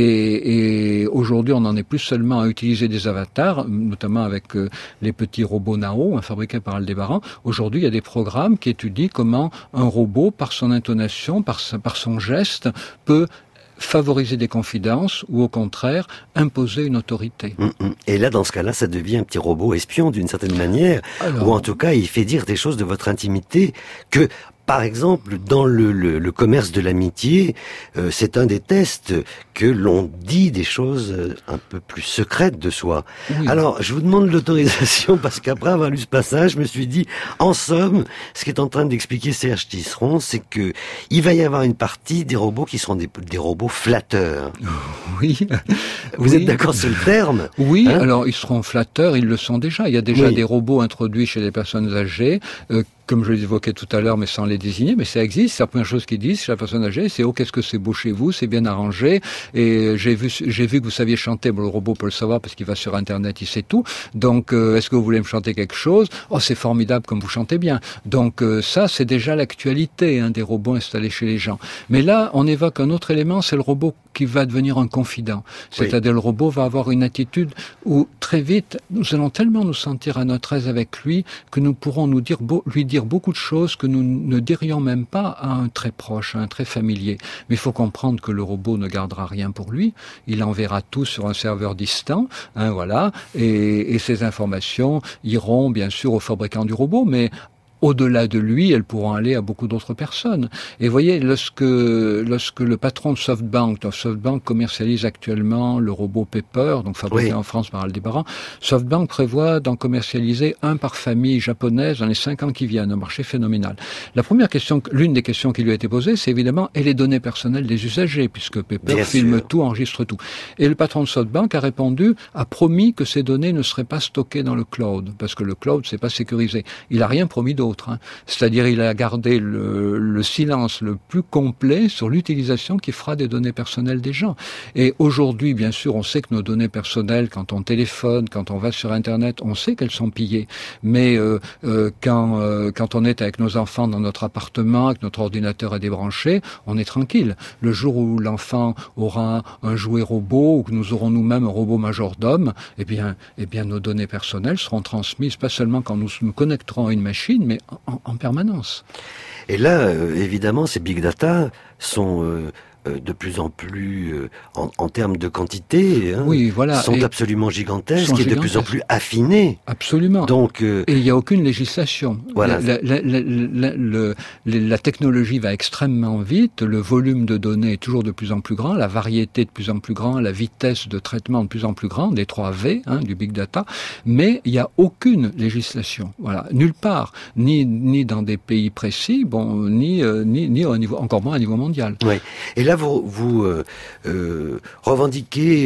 Et aujourd'hui, on n'en est plus seulement à utiliser des avatars, notamment avec les petits robots Nao, fabriqué par Aldébaran. Aujourd'hui, il y a des programmes qui étudient comment un robot, par son intonation, par son geste, peut favoriser des confidences ou au contraire imposer une autorité. Et là, dans ce cas-là, ça devient un petit robot espion d'une certaine manière, ou en tout cas, il fait dire des choses de votre intimité que... Par exemple, dans le commerce de l'amitié, c'est un des tests que l'on dit des choses un peu plus secrètes de soi. Oui. Alors, je vous demande l'autorisation parce qu'après avoir lu ce passage, je me suis dit, en somme, ce qu'est en train d'expliquer Serge Tisseron, c'est que il va y avoir une partie des robots qui seront des robots flatteurs. Oui. Vous êtes d'accord sur le terme ? Oui, alors ils seront flatteurs, ils le sont déjà. Il y a déjà des robots introduits chez les personnes âgées, comme je l'évoquais tout à l'heure, mais sans les désigner, mais ça existe. C'est la première chose qu'ils disent chez la personne âgée, c'est « Oh, qu'est-ce que c'est beau chez vous, c'est bien arrangé, et j'ai vu que vous saviez chanter. » Bon, le robot peut le savoir parce qu'il va sur Internet, il sait tout. Donc, est-ce que vous voulez me chanter quelque chose ? Oh, c'est formidable comme vous chantez bien. Donc, ça, c'est déjà l'actualité des robots installés chez les gens. Mais là, on évoque un autre élément, c'est le robot qui va devenir un confident. C'est-à-dire, le robot va avoir une attitude où, très vite, nous allons tellement nous sentir à notre aise avec lui que nous pourrons lui dire beaucoup de choses que nous ne dirions même pas à un très proche, à un très familier. Mais il faut comprendre que le robot ne gardera rien pour lui. Il enverra tout sur un serveur distant, voilà. Et ces informations iront, bien sûr, au fabricant du robot, mais au-delà de lui, elles pourront aller à beaucoup d'autres personnes. Et vous voyez, lorsque le patron de SoftBank commercialise actuellement le robot Pepper, donc fabriqué en France par Aldébaran, SoftBank prévoit d'en commercialiser un par famille japonaise dans les 5 ans qui viennent, un marché phénoménal. L'une des questions qui lui a été posée, c'est évidemment, et les données personnelles des usagers, puisque Pepper filme tout, enregistre tout. Et le patron de SoftBank a promis que ces données ne seraient pas stockées dans le cloud, parce que le cloud, c'est pas sécurisé. Il a rien promis d'autre, hein. C'est-à-dire, il a gardé le silence le plus complet sur l'utilisation qu'il fera des données personnelles des gens. Et aujourd'hui, bien sûr, on sait que nos données personnelles, quand on téléphone, quand on va sur Internet, on sait qu'elles sont pillées. Mais quand on est avec nos enfants dans notre appartement, que notre ordinateur est débranché, on est tranquille. Le jour où l'enfant aura un jouet robot, ou que nous aurons nous-mêmes un robot majordome, eh bien, nos données personnelles seront transmises, pas seulement quand nous nous connecterons à une machine, mais en permanence. Et là, évidemment, ces big data sont de plus en plus, en termes de quantité, sont absolument gigantesques et de plus en plus affinés. Absolument. Donc, et il n'y a aucune législation. Voilà. La technologie va extrêmement vite, le volume de données est toujours de plus en plus grand, la variété de plus en plus grande, la vitesse de traitement de plus en plus grande, les 3 V du big data, mais il n'y a aucune législation. Voilà, nulle part, ni dans des pays précis, ni au niveau, encore moins à niveau mondial. Oui. Et là, vous revendiquez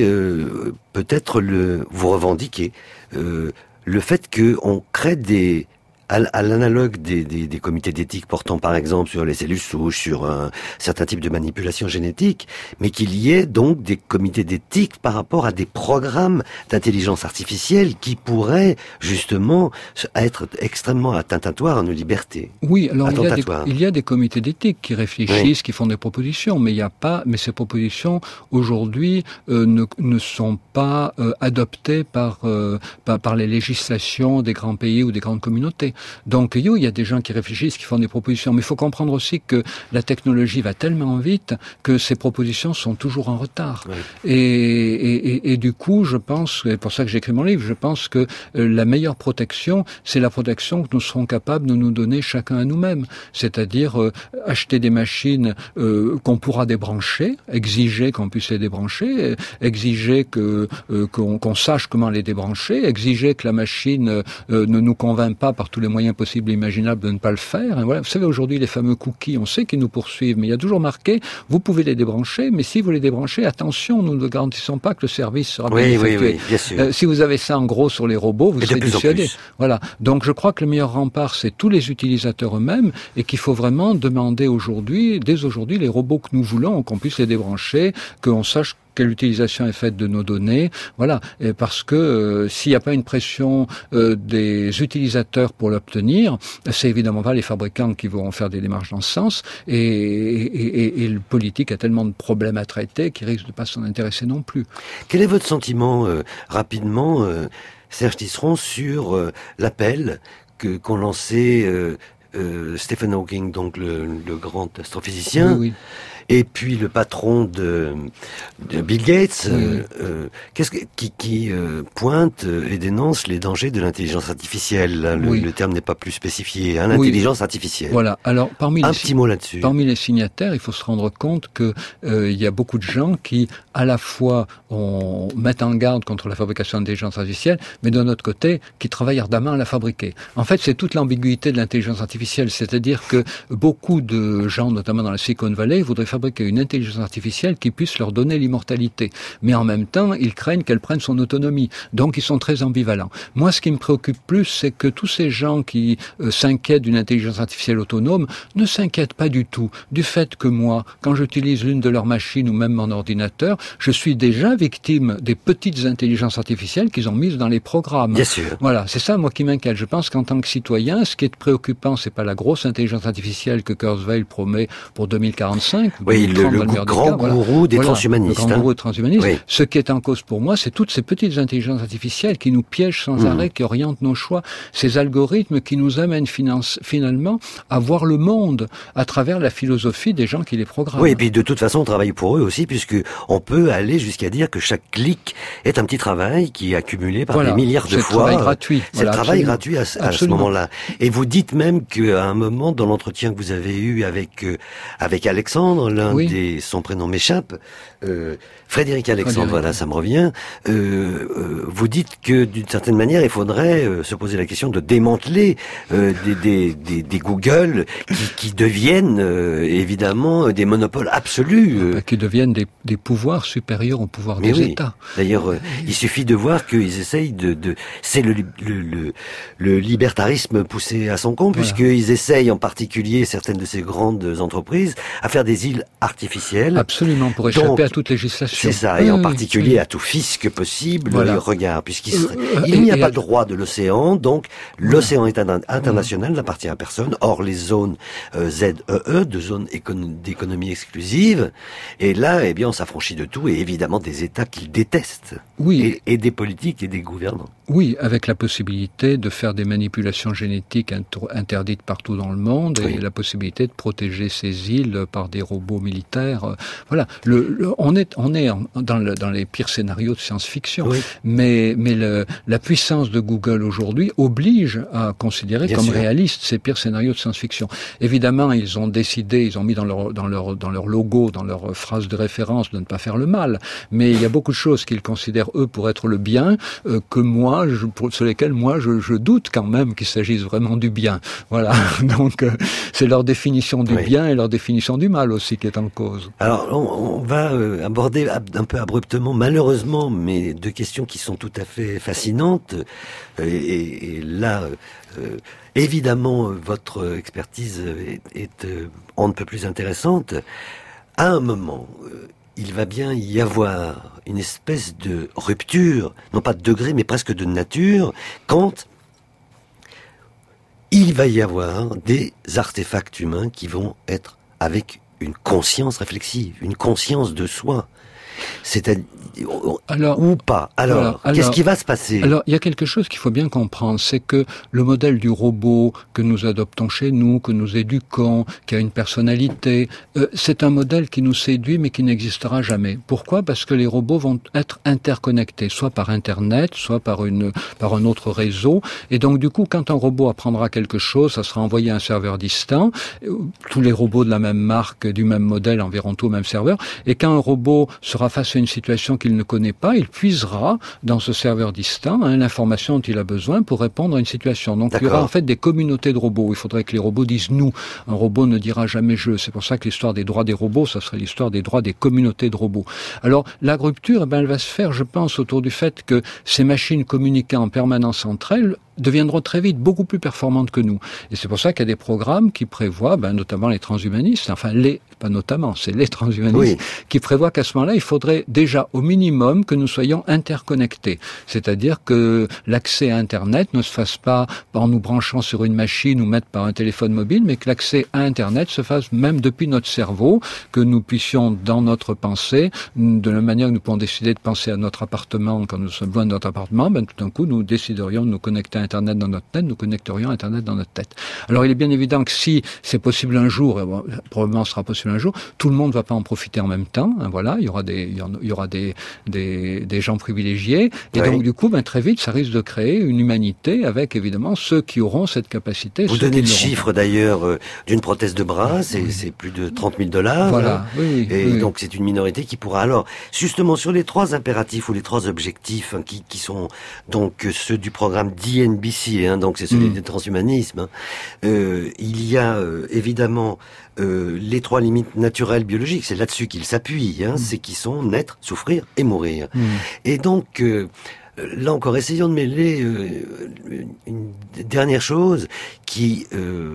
le fait qu'on crée à l'analogue des comités d'éthique portant par exemple sur les cellules souches, sur un certain type de manipulation génétique, mais qu'il y ait donc des comités d'éthique par rapport à des programmes d'intelligence artificielle qui pourraient justement être extrêmement attentatoires à nos libertés. Oui, alors il y a des comités d'éthique qui réfléchissent, qui font des propositions, mais ces propositions aujourd'hui ne sont pas adoptées par les législations des grands pays ou des grandes communautés. Donc, il y a des gens qui réfléchissent, qui font des propositions, mais il faut comprendre aussi que la technologie va tellement vite que ces propositions sont toujours en retard. Oui. Et du coup, je pense, c'est pour ça que j'ai écrit mon livre, je pense que la meilleure protection, c'est la protection que nous serons capables de nous donner chacun à nous-mêmes. C'est-à-dire acheter des machines qu'on pourra débrancher, exiger qu'on puisse les débrancher, exiger qu'on sache comment les débrancher, exiger que la machine ne nous convainc pas par tous les moyens possibles et imaginables de ne pas le faire. Et voilà. Vous savez, aujourd'hui, les fameux cookies, on sait qu'ils nous poursuivent, mais il y a toujours marqué, vous pouvez les débrancher, mais si vous les débranchez, attention, nous ne garantissons pas que le service sera bien effectué. Oui, bien sûr. Si vous avez ça en gros sur les robots, vous serez dissuadé. Voilà. Donc, je crois que le meilleur rempart, c'est tous les utilisateurs eux-mêmes, et qu'il faut vraiment demander dès aujourd'hui, les robots que nous voulons, qu'on puisse les débrancher, qu'on sache quelle utilisation est faite de nos données, voilà, et parce que s'il n'y a pas une pression des utilisateurs pour l'obtenir, c'est évidemment pas les fabricants qui vont faire des démarches dans ce sens, et le politique a tellement de problèmes à traiter qu'il risque de pas s'en intéresser non plus. Quel est votre sentiment, rapidement, Serge Tisseron, sur l'appel qu'ont lancé Stephen Hawking, donc le grand astrophysicien, oui. Et puis le patron de Bill Gates, qui pointe et dénonce les dangers de l'intelligence artificielle. Là, le terme n'est pas plus spécifié, l'intelligence artificielle. Voilà. Alors petit mot là-dessus. Parmi les signataires, il faut se rendre compte que il y a beaucoup de gens qui, à la fois, mettent en garde contre la fabrication d'intelligence artificielle, mais d'un autre côté, qui travaillent ardemment à la fabriquer. En fait, c'est toute l'ambiguïté de l'intelligence artificielle, c'est-à-dire que beaucoup de gens, notamment dans la Silicon Valley, voudraient fabriquer une intelligence artificielle qui puisse leur donner l'immortalité. Mais en même temps, ils craignent qu'elle prenne son autonomie. Donc, ils sont très ambivalents. Moi, ce qui me préoccupe plus, c'est que tous ces gens qui s'inquiètent d'une intelligence artificielle autonome ne s'inquiètent pas du tout du fait que moi, quand j'utilise l'une de leurs machines ou même mon ordinateur, je suis déjà victime des petites intelligences artificielles qu'ils ont mises dans les programmes. Bien sûr. Voilà, c'est ça, moi, qui m'inquiète. Je pense qu'en tant que citoyen, ce qui est préoccupant, c'est pas la grosse intelligence artificielle que Kurzweil promet pour 2045 ou Oui, le grand gourou des transhumanistes. Le grand gourou des transhumanistes. Oui. Ce qui est en cause pour moi, c'est toutes ces petites intelligences artificielles qui nous piègent sans arrêt, qui orientent nos choix, ces algorithmes qui nous amènent finalement à voir le monde à travers la philosophie des gens qui les programment. Oui, et puis de toute façon, on travaille pour eux aussi, puisque on peut aller jusqu'à dire que chaque clic est un petit travail qui est accumulé par des milliards de fois. C'est le travail gratuit. C'est le travail gratuit à ce moment-là. Et vous dites même qu'à un moment, dans l'entretien que vous avez eu avec Alexandre, son prénom m'échappe, Frédéric Alexandre, voilà, ça me revient, vous dites que d'une certaine manière, il faudrait se poser la question de démanteler des Google qui deviennent évidemment des monopoles absolus. Qui deviennent des pouvoirs supérieurs au pouvoir des États. D'ailleurs, il suffit de voir qu'ils essayent c'est le libertarisme poussé à son comble, puisqu'ils essayent en particulier, certaines de ces grandes entreprises, à faire des îles artificielles. Absolument, pour échapper à toute législation. C'est ça, et en particulier à tout fisc possible. Regarde, il n'y a pas de droit de l'océan, donc l'océan international n'appartient à personne. Or, les zones ZEE, de zones d'économie exclusive, et là, eh bien, on s'affranchit de tout, et évidemment des États qu'ils détestent. Oui. Et des politiques et des gouvernants. Oui, avec la possibilité de faire des manipulations génétiques interdites partout dans le monde, et la possibilité de protéger ces îles par des robots militaires. Voilà. On est dans les pires scénarios de science-fiction. Oui. Mais la puissance de Google aujourd'hui oblige à considérer comme réalistes ces pires scénarios de science-fiction. Évidemment, ils ont mis dans leur logo, dans leur phrase de référence de ne pas faire le mal. Mais il y a beaucoup de choses qu'ils considèrent, eux, pour être le bien, sur lesquelles je doute quand même qu'il s'agisse vraiment du bien. Voilà. Donc, c'est leur définition du bien et leur définition du mal aussi qui est en cause. Alors, on va aborder un peu abruptement, malheureusement, mais deux questions qui sont tout à fait fascinantes. Et là, évidemment, votre expertise est on ne peut plus intéressante. À un moment, il va bien y avoir une espèce de rupture, non pas de degré, mais presque de nature, quand il va y avoir des artefacts humains qui vont être avec une conscience réflexive, une conscience de soi. C'est-à-dire, ou pas. Alors, qu'est-ce qui va se passer? Alors, il y a quelque chose qu'il faut bien comprendre, c'est que le modèle du robot que nous adoptons chez nous, que nous éduquons, qui a une personnalité, c'est un modèle qui nous séduit mais qui n'existera jamais. Pourquoi? Parce que les robots vont être interconnectés, soit par Internet, soit par un autre réseau. Et donc, du coup, quand un robot apprendra quelque chose, ça sera envoyé à un serveur distant. Tous les robots de la même marque, du même modèle, enverront tout au même serveur. Et quand un robot sera face à une situation qu'il ne connaît pas, il puisera dans ce serveur distant l'information dont il a besoin pour répondre à une situation. Donc il y aura en fait des communautés de robots. Il faudrait que les robots disent nous. Un robot ne dira jamais je. C'est pour ça que l'histoire des droits des robots, ça serait l'histoire des droits des communautés de robots. Alors la rupture, elle va se faire, je pense, autour du fait que ces machines communiquant en permanence entre elles deviendront très vite beaucoup plus performantes que nous. Et c'est pour ça qu'il y a des programmes qui prévoient, notamment les transhumanistes, c'est les transhumanistes, qui prévoient qu'à ce moment-là, il faudrait déjà au minimum que nous soyons interconnectés. C'est-à-dire que l'accès à Internet ne se fasse pas en nous branchant sur une machine ou mettre par un téléphone mobile, mais que l'accès à Internet se fasse même depuis notre cerveau, que nous puissions, dans notre pensée, de la manière que nous pouvons décider de penser à notre appartement quand nous sommes loin de notre appartement, tout d'un coup, nous déciderions de nous connecter à Internet dans notre tête, nous connecterions Internet dans notre tête. Alors il est bien évident que si c'est possible un jour, et probablement ce sera possible un jour, tout le monde ne va pas en profiter en même temps. Voilà, il y aura des gens privilégiés, et donc du coup, très vite, ça risque de créer une humanité avec évidemment ceux qui auront cette capacité. Vous donnez le chiffre d'ailleurs d'une prothèse de bras, c'est plus de $30 000. Voilà. Donc c'est une minorité qui pourra. Alors justement sur les trois impératifs ou les trois objectifs qui sont donc ceux du programme DNBC, donc c'est celui du transhumanisme. Il y a évidemment les trois limites naturelles biologiques, c'est là-dessus qu'ils s'appuient, c'est qui sont naître, souffrir et mourir. Et donc là encore, essayons de mêler une dernière chose qui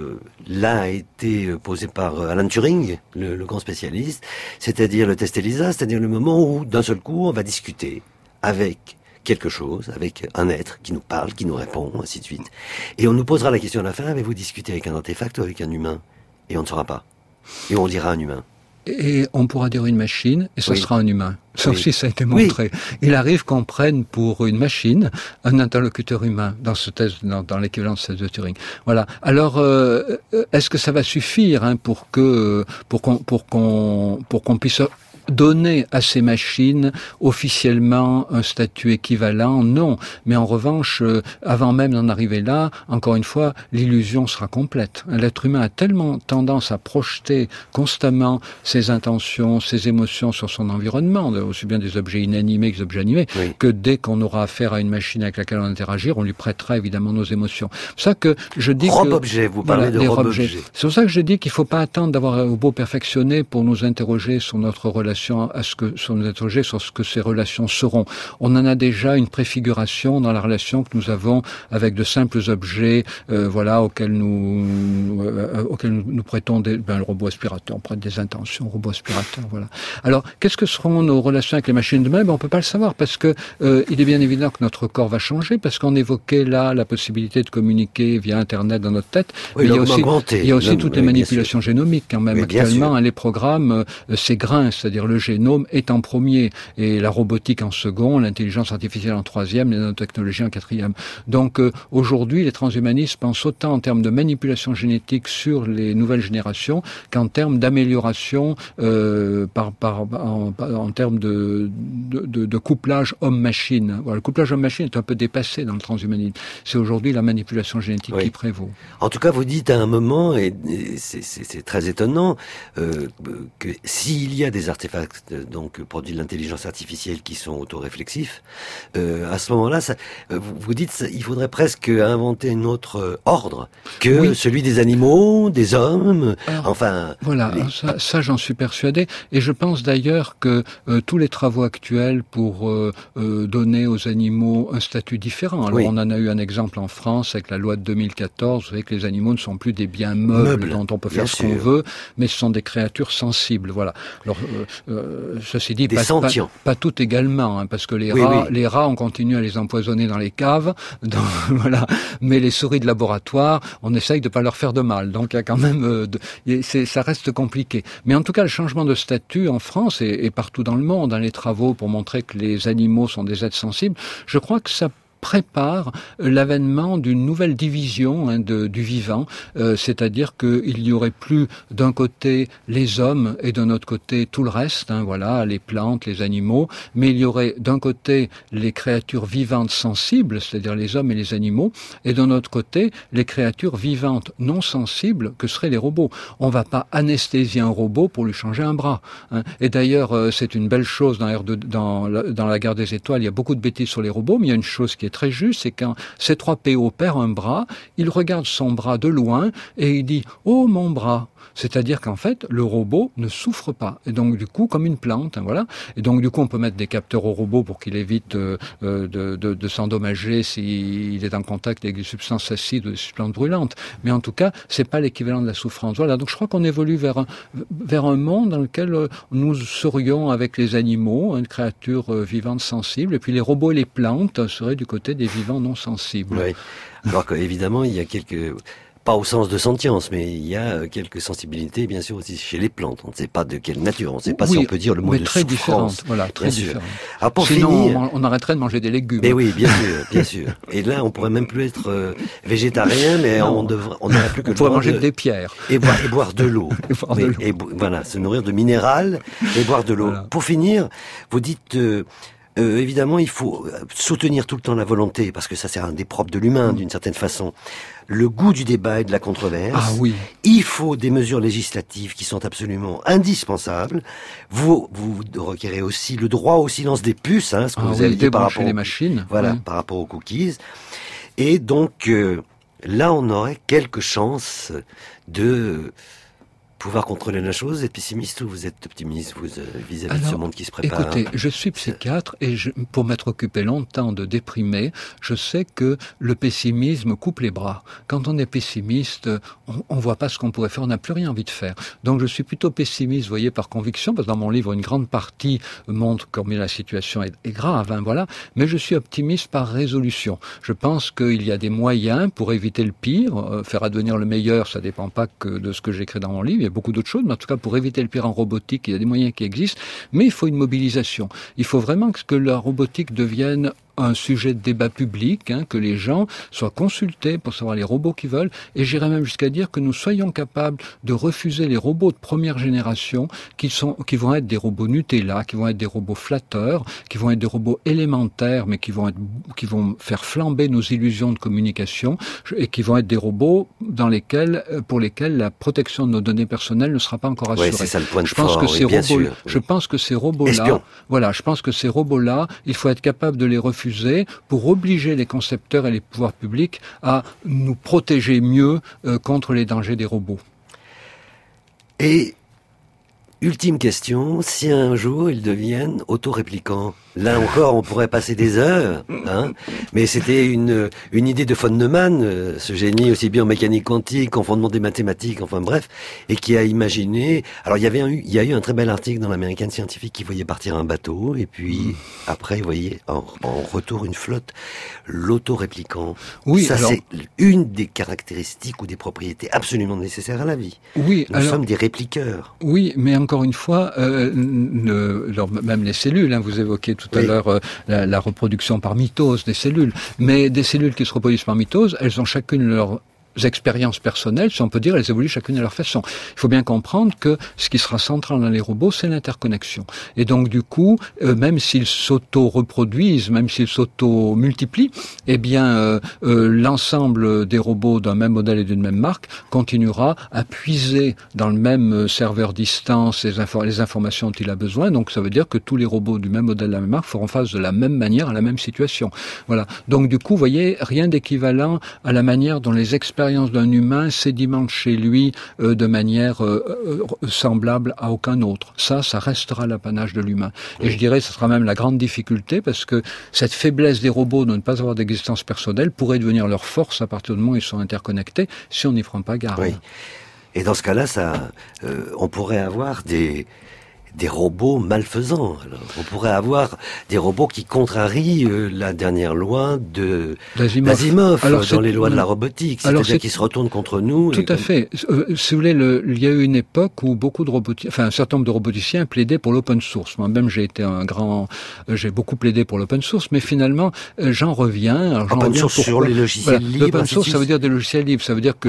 là a été posée par Alan Turing, le grand spécialiste, c'est-à-dire le test ELISA, c'est-à-dire le moment où d'un seul coup on va discuter avec quelque chose, avec un être qui nous parle, qui nous répond, ainsi de suite. Et on nous posera la question à la fin, avez-vous discuté avec un artefact ou avec un humain? Et on ne saura pas. Et on dira un humain. Et on pourra dire une machine, et ça sera un humain. Ça aussi, ça a été montré. Oui. Il arrive qu'on prenne pour une machine un interlocuteur humain dans ce test, dans l'équivalent de ce test de Turing. Voilà. Alors, est-ce que ça va suffire pour qu'on puisse donner à ces machines officiellement un statut équivalent? Non. Mais en revanche, avant même d'en arriver là, encore une fois, l'illusion sera complète. L'être humain a tellement tendance à projeter constamment ses intentions, ses émotions sur son environnement, aussi bien des objets inanimés que des objets animés, que dès qu'on aura affaire à une machine avec laquelle on interagir, on lui prêtera évidemment nos émotions. C'est pour ça que je dis Rob-objet, vous parlez de rob-objet. C'est pour ça que je dis qu'il ne faut pas attendre d'avoir un robot perfectionné pour nous interroger sur notre relation sur ce que ces relations seront. On en a déjà une préfiguration dans la relation que nous avons avec de simples objets, auxquels nous prêtons le robot aspirateur, on prête des intentions au robot aspirateur, voilà. Alors, qu'est-ce que seront nos relations avec les machines demain? On peut pas le savoir parce que il est bien évident que notre corps va changer, parce qu'on évoquait là la possibilité de communiquer via Internet dans notre tête. Oui, mais il y a aussi toutes les manipulations génomiques quand même. Actuellement, les programmes, ces grains, c'est-à-dire le génome est en premier, et la robotique en second, l'intelligence artificielle en troisième, les nanotechnologies en quatrième. Donc aujourd'hui, les transhumanistes pensent autant en termes de manipulation génétique sur les nouvelles générations qu'en termes d'amélioration en termes de couplage homme-machine. Voilà, le couplage homme-machine est un peu dépassé dans le transhumanisme. C'est aujourd'hui la manipulation génétique qui prévaut. En tout cas, vous dites à un moment, et c'est très étonnant, que s'il y a des artefacts donc produits de l'intelligence artificielle qui sont autoréflexifs, à ce moment-là, vous dites il faudrait presque inventer un autre ordre que celui des animaux, des hommes, Voilà, ça j'en suis persuadé, et je pense d'ailleurs que tous les travaux actuels pour donner aux animaux un statut différent, alors on en a eu un exemple en France avec la loi de 2014, vous savez que les animaux ne sont plus des biens meubles dont on peut faire ce qu'on veut, mais ce sont des créatures sensibles, voilà. Alors, ceci dit, pas toutes également, parce que les rats, on continue à les empoisonner dans les caves, voilà. Mais les souris de laboratoire, on essaye de pas leur faire de mal. Donc il y a quand même, ça reste compliqué. Mais en tout cas, le changement de statut en France et partout dans le monde, dans les travaux pour montrer que les animaux sont des êtres sensibles, je crois que ça prépare l'avènement d'une nouvelle division du vivant, c'est-à-dire qu'il n'y aurait plus d'un côté les hommes et d'un autre côté tout le reste, les plantes, les animaux, mais il y aurait d'un côté les créatures vivantes sensibles, c'est-à-dire les hommes et les animaux, et d'un autre côté les créatures vivantes non sensibles que seraient les robots. On ne va pas anesthésier un robot pour lui changer un bras. Et d'ailleurs, c'est une belle chose dans la guerre des étoiles, il y a beaucoup de bêtises sur les robots, mais il y a une chose qui est très juste, c'est quand C3PO perd un bras, il regarde son bras de loin et il dit « Oh, mon bras !» C'est-à-dire qu'en fait, le robot ne souffre pas. Et donc, du coup, comme une plante, voilà. Et donc, du coup, on peut mettre des capteurs au robot pour qu'il évite de s'endommager s'il est en contact avec des substances acides ou des substances brûlantes. Mais en tout cas, c'est pas l'équivalent de la souffrance. Voilà. Donc, je crois qu'on évolue vers un monde dans lequel nous serions avec les animaux, une créature vivante sensible, et puis les robots et les plantes seraient du côté des vivants non sensibles. Oui. Alors qu'évidemment, il y a pas au sens de sentience, mais il y a quelques sensibilités, bien sûr, aussi chez les plantes. On ne sait pas de quelle nature, on ne sait pas si on peut dire le mot de souffrance. Différentes, voilà, très différentes. Alors pour sinon, finir, on arrêterait de manger des légumes. Mais oui, bien sûr. Et là, on pourrait même plus être végétarien, mais on n'aurait plus que le droit de manger des pierres. Et boire de l'eau. Voilà, se nourrir de minéral et boire de l'eau. Voilà. Pour finir, vous dites... évidemment, il faut soutenir tout le temps la volonté, parce que ça c'est un des propres de l'humain, d'une certaine façon. Le goût du débat et de la controverse. Ah oui. Il faut des mesures législatives qui sont absolument indispensables. Vous requérez aussi le droit au silence des puces, ce que vous avez dit par rapport les machines. Voilà, par rapport aux cookies. Et donc, là, on aurait quelques chances de pouvoir contrôler la chose. Êtes pessimiste ou vous êtes optimiste vis-à-vis de ce monde qui se prépare? Écoutez, je suis psychiatre et pour m'être occupé longtemps de déprimés, je sais que le pessimisme coupe les bras. Quand on est pessimiste, on voit pas ce qu'on pourrait faire, on n'a plus rien envie de faire. Donc je suis plutôt pessimiste, vous voyez, par conviction, parce que dans mon livre, une grande partie montre combien la situation est grave, voilà. Mais je suis optimiste par résolution. Je pense qu'il y a des moyens pour éviter le pire, faire advenir le meilleur, ça dépend pas que de ce que j'écris dans mon livre. Il y a beaucoup d'autres choses, mais en tout cas pour éviter le pire en robotique, il y a des moyens qui existent, mais il faut une mobilisation. Il faut vraiment que la robotique devienne un sujet de débat public, que les gens soient consultés pour savoir les robots qu'ils veulent, et j'irais même jusqu'à dire que nous soyons capables de refuser les robots de première génération qui vont être des robots Nutella, qui vont être des robots flatteurs, qui vont être des robots élémentaires, mais qui vont faire flamber nos illusions de communication, et qui vont être des robots pour lesquels la protection de nos données personnelles ne sera pas encore assurée. Oui, c'est ça le point de je pense fort, que ces bien robots, sûr. je pense que ces robots-là, Espion. voilà, je pense que ces robots-là, il faut être capable de les refuser pour obliger les concepteurs et les pouvoirs publics à nous protéger mieux contre les dangers des robots. Et ultime question, si un jour ils deviennent autoréplicants, là encore on pourrait passer des heures, mais c'était une idée de von Neumann, ce génie aussi bien en mécanique quantique, en fondement des mathématiques, enfin bref, et qui a imaginé, alors il y a eu un très bel article dans l'American Scientific qui voyait partir un bateau, et puis après vous voyez en retour une flotte, l'autoréplicant. Oui, ça alors, c'est une des caractéristiques ou des propriétés absolument nécessaires à la vie. Oui, Nous sommes des répliqueurs. Oui, mais encore une fois, même les cellules, vous évoquiez tout à l'heure la reproduction par mitose des cellules, mais des cellules qui se reproduisent par mitose, elles ont chacune leur expériences personnelles, si on peut dire, elles évoluent chacune à leur façon. Il faut bien comprendre que ce qui sera central dans les robots, c'est l'interconnexion. Et donc, du coup, même s'ils s'auto-reproduisent, même s'ils s'auto-multiplient, eh bien, l'ensemble des robots d'un même modèle et d'une même marque continuera à puiser dans le même serveur distance les informations dont il a besoin. Donc, ça veut dire que tous les robots du même modèle de la même marque feront face de la même manière à la même situation. Voilà. Donc, du coup, vous voyez, rien d'équivalent à la manière dont les expériences d'un humain sédimente chez lui de manière semblable à aucun autre. Ça restera l'apanage de l'humain. Et je dirais, ce sera même la grande difficulté, parce que cette faiblesse des robots de ne pas avoir d'existence personnelle pourrait devenir leur force à partir du moment où ils sont interconnectés, si on n'y prend pas garde. Oui. Et dans ce cas-là, on pourrait avoir des robots malfaisants. Alors, on pourrait avoir des robots qui contrarient la dernière loi d'Asimov dans les lois de la robotique, c'est-à-dire qui se retournent contre nous. Tout à fait. Si vous voulez, il y a eu une époque où un certain nombre de roboticiens plaidaient pour l'open source. Moi-même, j'ai beaucoup plaidé pour l'open source, mais finalement, j'en reviens. Open source sur les logiciels libres. L'open source, ça veut dire des logiciels libres. Ça veut dire que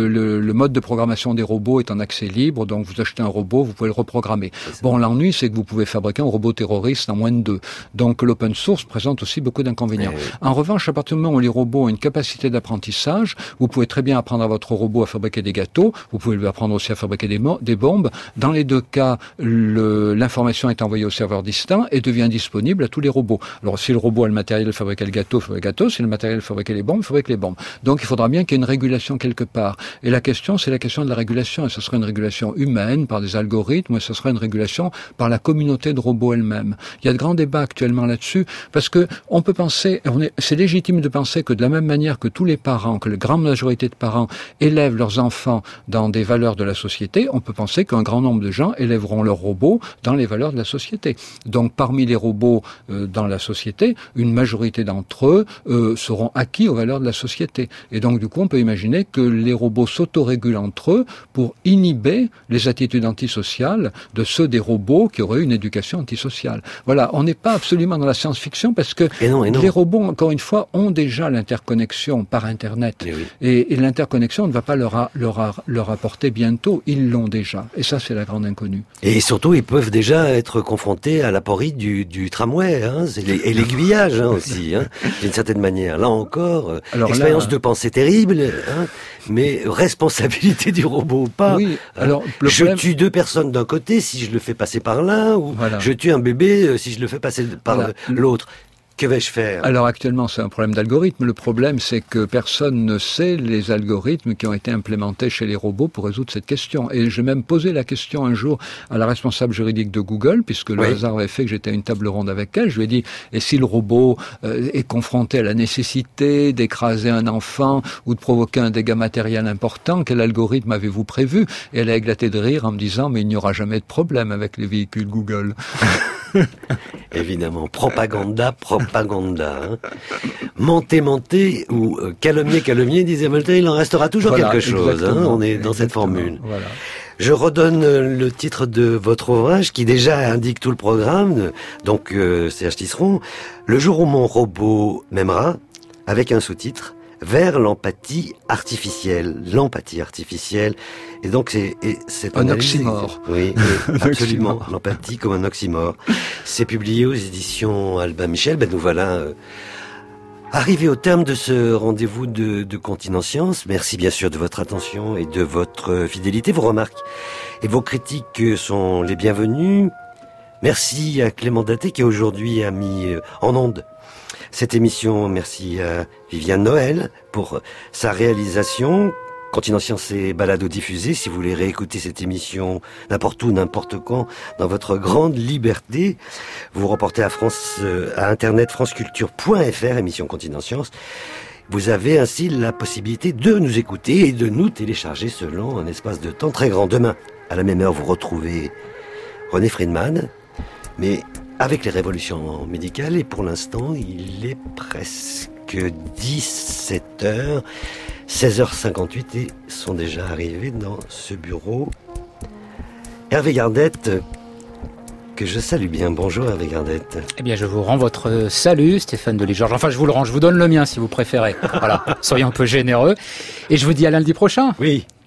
le mode de programmation des robots est en accès libre, donc vous achetez un robot, vous pouvez le reprogrammer. Bon, l'ennui, c'est que vous pouvez fabriquer un robot terroriste en moins de 2. Donc l'open source présente aussi beaucoup d'inconvénients. En revanche, à partir du moment où les robots ont une capacité d'apprentissage, vous pouvez très bien apprendre à votre robot à fabriquer des gâteaux, vous pouvez lui apprendre aussi à fabriquer des bombes. Dans les deux cas, l'information est envoyée au serveur distant et devient disponible à tous les robots. Alors si le robot a le matériel de fabriquer le gâteau, il fabrique le gâteau. Si le matériel de fabriquer les bombes, il fabrique les bombes. Donc il faudra bien qu'il y ait une régulation quelque part. Et la question, c'est la question de la régulation. Et ce sera une régulation humaine par des algorithmes, ou ce sera une régulation par la communauté de robots elle-même. Il y a de grands débats actuellement là-dessus, parce que on peut penser, c'est légitime de penser que de la même manière que tous les parents, que la grande majorité de parents élèvent leurs enfants dans des valeurs de la société, on peut penser qu'un grand nombre de gens élèveront leurs robots dans les valeurs de la société. Donc parmi les robots dans la société, une majorité d'entre eux seront acquis aux valeurs de la société. Et donc du coup, on peut imaginer que les robots s'autorégulent entre eux pour inhiber les attitudes antisociales de ceux des robots qui auraient une éducation antisociale. Voilà, on n'est pas absolument dans la science-fiction, parce que les robots, encore une fois, ont déjà l'interconnexion par Internet. Et l'interconnexion ne va pas leur apporter bientôt, ils l'ont déjà. Et ça, c'est la grande inconnue. Et surtout, ils peuvent déjà être confrontés à l'aporie du tramway, et l'aiguillage aussi, d'une certaine manière. Là encore, expérience de pensée terrible, mais responsabilité du robot ou pas. Oui, alors, je tue 2 personnes d'un côté si je le fais passer par l'un, ou je tue un bébé si je le fais passer par l'autre. Que vais-je faire ? Alors actuellement, c'est un problème d'algorithme. Le problème, c'est que personne ne sait les algorithmes qui ont été implémentés chez les robots pour résoudre cette question. Et j'ai même posé la question un jour à la responsable juridique de Google, puisque le hasard avait fait que j'étais à une table ronde avec elle. Je lui ai dit, et si le robot est confronté à la nécessité d'écraser un enfant ou de provoquer un dégât matériel important, quel algorithme avez-vous prévu ? Et elle a éclaté de rire en me disant, mais il n'y aura jamais de problème avec les véhicules Google. Évidemment, propaganda. Menter, ou calomnier, disait Voltaire, il en restera toujours quelque chose. On est dans cette formule. Voilà. Je redonne le titre de votre ouvrage qui déjà indique tout le programme, donc Serge Tisseron, Le jour où mon robot m'aimera, avec un sous-titre, vers l'empathie artificielle. L'empathie artificielle. Et donc c'est un oxymore. Oui, absolument. L'empathie comme un oxymore. C'est publié aux éditions Albin Michel. Ben nous voilà arrivés au terme de ce rendez-vous de Continence. Merci bien sûr de votre attention et de votre fidélité. Vos remarques et vos critiques sont les bienvenues. Merci à Clément Daté qui aujourd'hui a mis en onde cette émission. Merci à Viviane Noël pour sa réalisation. Continence et balado diffusé. Si vous voulez réécouter cette émission n'importe où, n'importe quand, dans votre grande liberté, vous reportez à internet franceculture.fr, émission Continence. Vous avez ainsi la possibilité de nous écouter et de nous télécharger selon un espace de temps très grand. Demain, à la même heure, vous retrouvez René Friedman, mais avec les révolutions médicales, et pour l'instant, il est presque 17h, 16h58, et sont déjà arrivés dans ce bureau Hervé Gardette, que je salue bien. Bonjour Hervé Gardette. Eh bien, je vous rends votre salut, Stéphane Delisgeorges. Enfin, je vous le rends, je vous donne le mien si vous préférez. Voilà, soyons un peu généreux. Et je vous dis à lundi prochain. Oui.